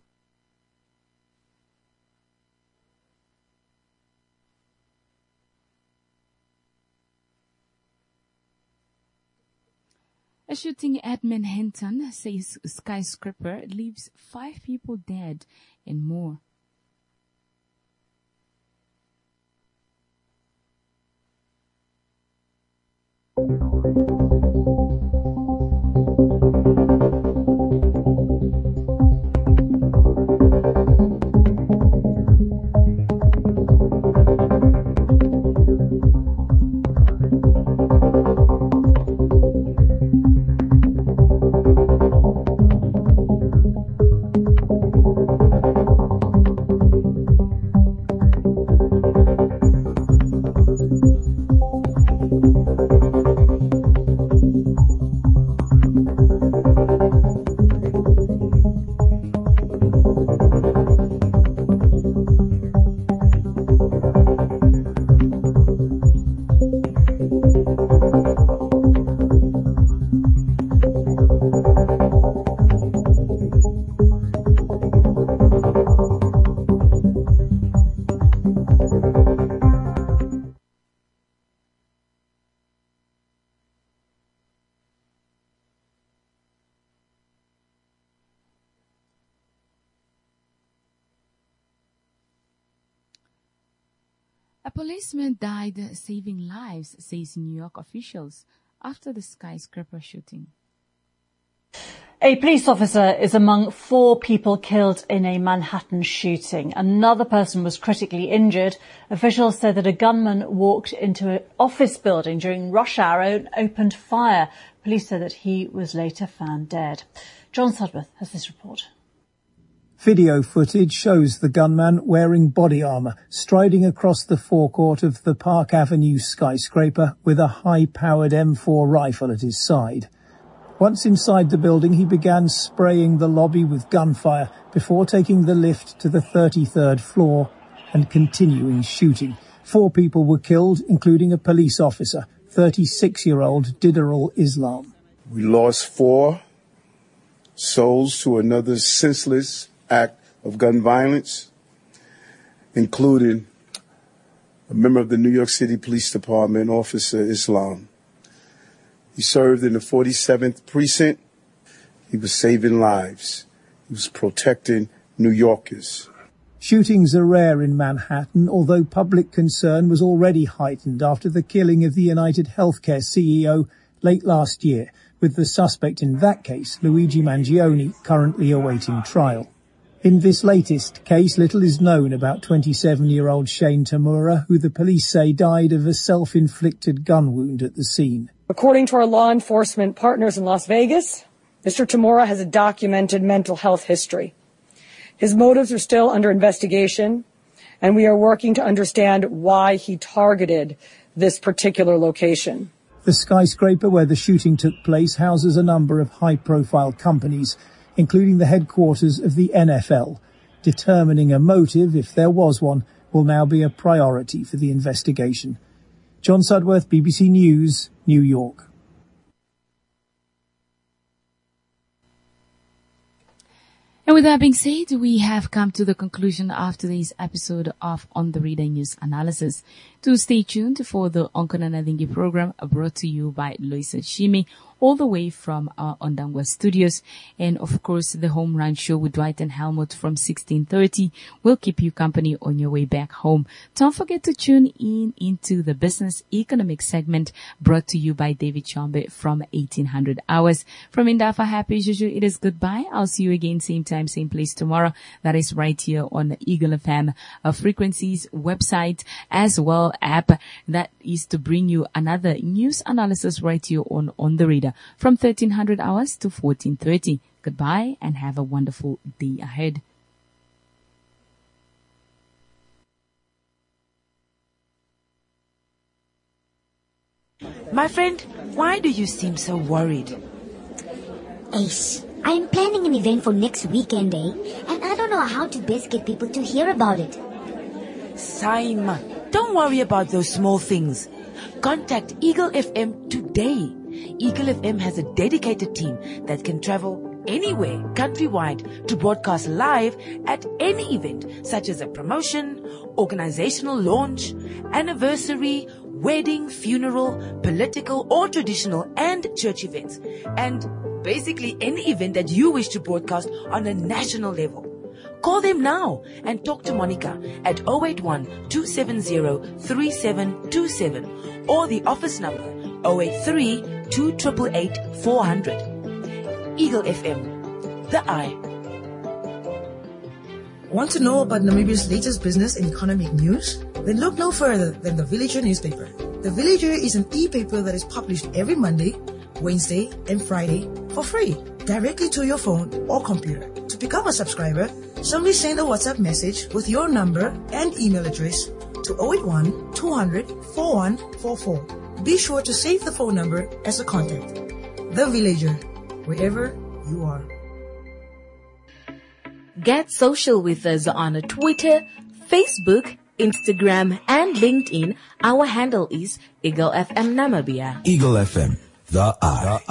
A shooting at Manhattan, says skyscraper, leaves five people dead and more. A policeman died saving lives, says New York officials, after the skyscraper shooting. A police officer is among four people killed in a Manhattan shooting. Another person was critically injured. Officials said that a gunman walked into an office building during rush hour and opened fire. Police said that he was later found dead. John Sudworth has this report. Video footage shows the gunman wearing body armour, striding across the forecourt of the Park Avenue skyscraper with a high-powered M four rifle at his side. Once inside the building, he began spraying the lobby with gunfire before taking the lift to the thirty-third floor and continuing shooting. Four people were killed, including a police officer, thirty-six-year-old Diderul Islam. We lost four souls to another senseless act of gun violence, including a member of the New York City Police Department, Officer Islam. He served in the forty-seventh Precinct. He was saving lives. He was protecting New Yorkers. Shootings are rare in Manhattan, although public concern was already heightened after the killing of the United Healthcare C E O late last year, with the suspect in that case, Luigi Mangione, currently awaiting trial. In this latest case, little is known about twenty-seven-year-old Shane Tamura, who the police say died of a self-inflicted gun wound at the scene. According to our law enforcement partners in Las Vegas, Mister Tamura has a documented mental health history. His motives are still under investigation, and we are working to understand why he targeted this particular location. The skyscraper where the shooting took place houses a number of high-profile companies, including the headquarters of the N F L. Determining a motive, if there was one, will now be a priority for the investigation. John Sudworth, B B C News, New York. And with that being said, we have come to the conclusion of today's episode of On the Reader News Analysis. To stay tuned for the Onkonana Dingi program brought to you by Loisa Shimi, all the way from our Ondangwa studios. And of course, the Home Run Show with Dwight and Helmut from sixteen thirty will keep you company on your way back home. Don't forget to tune in into the business economic segment brought to you by David Chombe from eighteen hundred hours. From Indafa Happy Juju, it is goodbye. I'll see you again same time, same place tomorrow. That is right here on Eagle F M uh, frequencies, website, as well app. That is to bring you another news analysis right here on On the Radar from thirteen hundred hours to fourteen thirty. Goodbye and have a wonderful day ahead. My friend, why do you seem so worried? Ace, I'm planning an event for next weekend, eh? And I don't know how to best get people to hear about it. Saima, don't worry about those small things. Contact Eagle F M today. Eagle F M has a dedicated team that can travel anywhere countrywide to broadcast live at any event, such as a promotion, organizational launch, anniversary, wedding, funeral, political or traditional and church events, and basically any event that you wish to broadcast on a national level. Call them now and talk to Monica at zero eight one, two seven zero, three seven two seven or the office number zero eight three, two eight eight, four hundred. Eagle F M, the eye. Want to know about Namibia's latest business and economic news? Then look no further than the Villager newspaper. The Villager is an e-paper that is published every Monday, Wednesday, and Friday for free, directly to your phone or computer. To become a subscriber, simply send a WhatsApp message with your number and email address to zero eight one, two hundred, four one four four. Be sure to save the phone number as a contact. The Villager, wherever you are. Get social with us on Twitter, Facebook, Instagram, and LinkedIn. Our handle is Eagle F M Namibia. Eagle F M, the eye.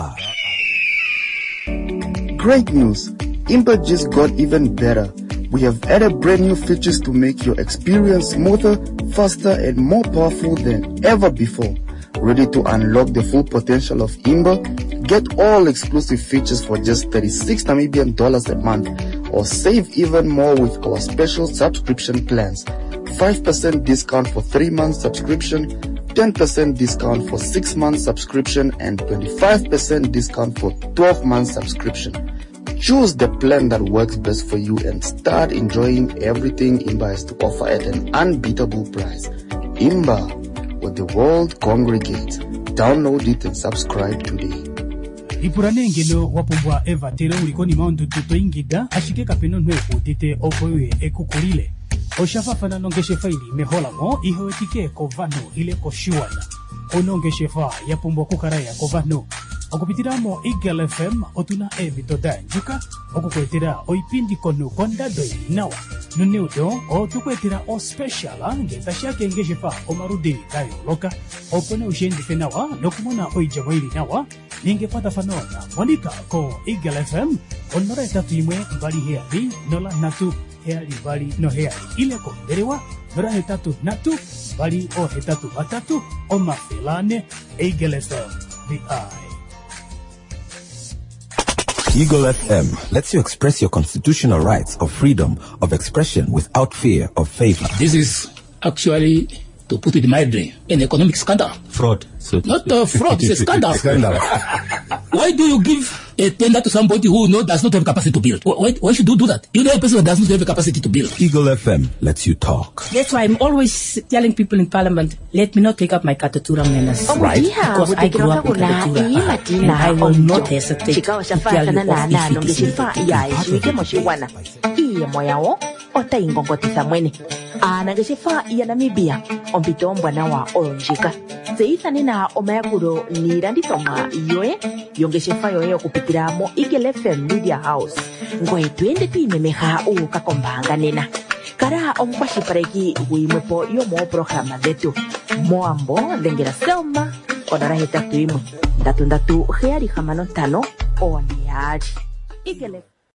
Great news! Imba just got even better. We have added brand new features to make your experience smoother, faster, and more powerful than ever before. Ready to unlock the full potential of Imba? Get all exclusive features for just thirty-six Namibian dollars a month, or save even more with our special subscription plans. five percent discount for three months subscription, ten percent discount for six months subscription, and twenty-five percent discount for twelve months subscription. Choose the plan that works best for you and start enjoying everything Imba has to offer at an unbeatable price. Imba, where the world congregates. Download it and subscribe today. Ipurane ngelo wapumbwa Eva tero ulikoni maundu tuto ingida ashike kapeno nwe utite okoe ekukulile. Oshafa fana nongeshe faili mehola mo iho etike kovano ile koshuana. Onongeshe fa yapumbwa kukaraya kovano. Okupitiramo Eagle F M otuna emitoda njuka okukwetera oipindi kono konda doi nawa nuneudo o tukwetera o special ange tashake ngeshe fa omarude dayo loka opone ushendi fenawa nokumona oijamwili nawa ningepata fanona monika ko Eagle F M onora etatu imwe mbali heali nola natu heali bali no heali ile ko derewa nora hetatu natu bali o hetatu batatu o mafelane Eagle F M the eye. Eagle F M lets you express your constitutional rights of freedom of expression without fear of favor. This is actually, to put it mildly, an economic scandal. Fraud. So Not a fraud, it's a scandal. Scandal. Why do you give a tender to somebody who no, does not have capacity to build? Why, why should you do that? You know a person that does not have a capacity to build. Eagle F M lets you talk. That's why I'm always telling people in Parliament, let me not take up my Katatura menace. Oh, right? Yeah, because I grew up in Katatura. And I will not hesitate to tell you of if it is anageshefa ya Namibia ompitombwa nawa olonjika zeitha nina omayakuro nirandithomwa yoe yongeshefa yoe okupitiramo Eagle F M Media House ngoe twende twimemeha ukakombanga nena kara omukwashipareki wimwepo yomo programa dhetu moambo dhengera Selma onara hetatu imwe ndatu ndatu heari hamano tano oneari Eagle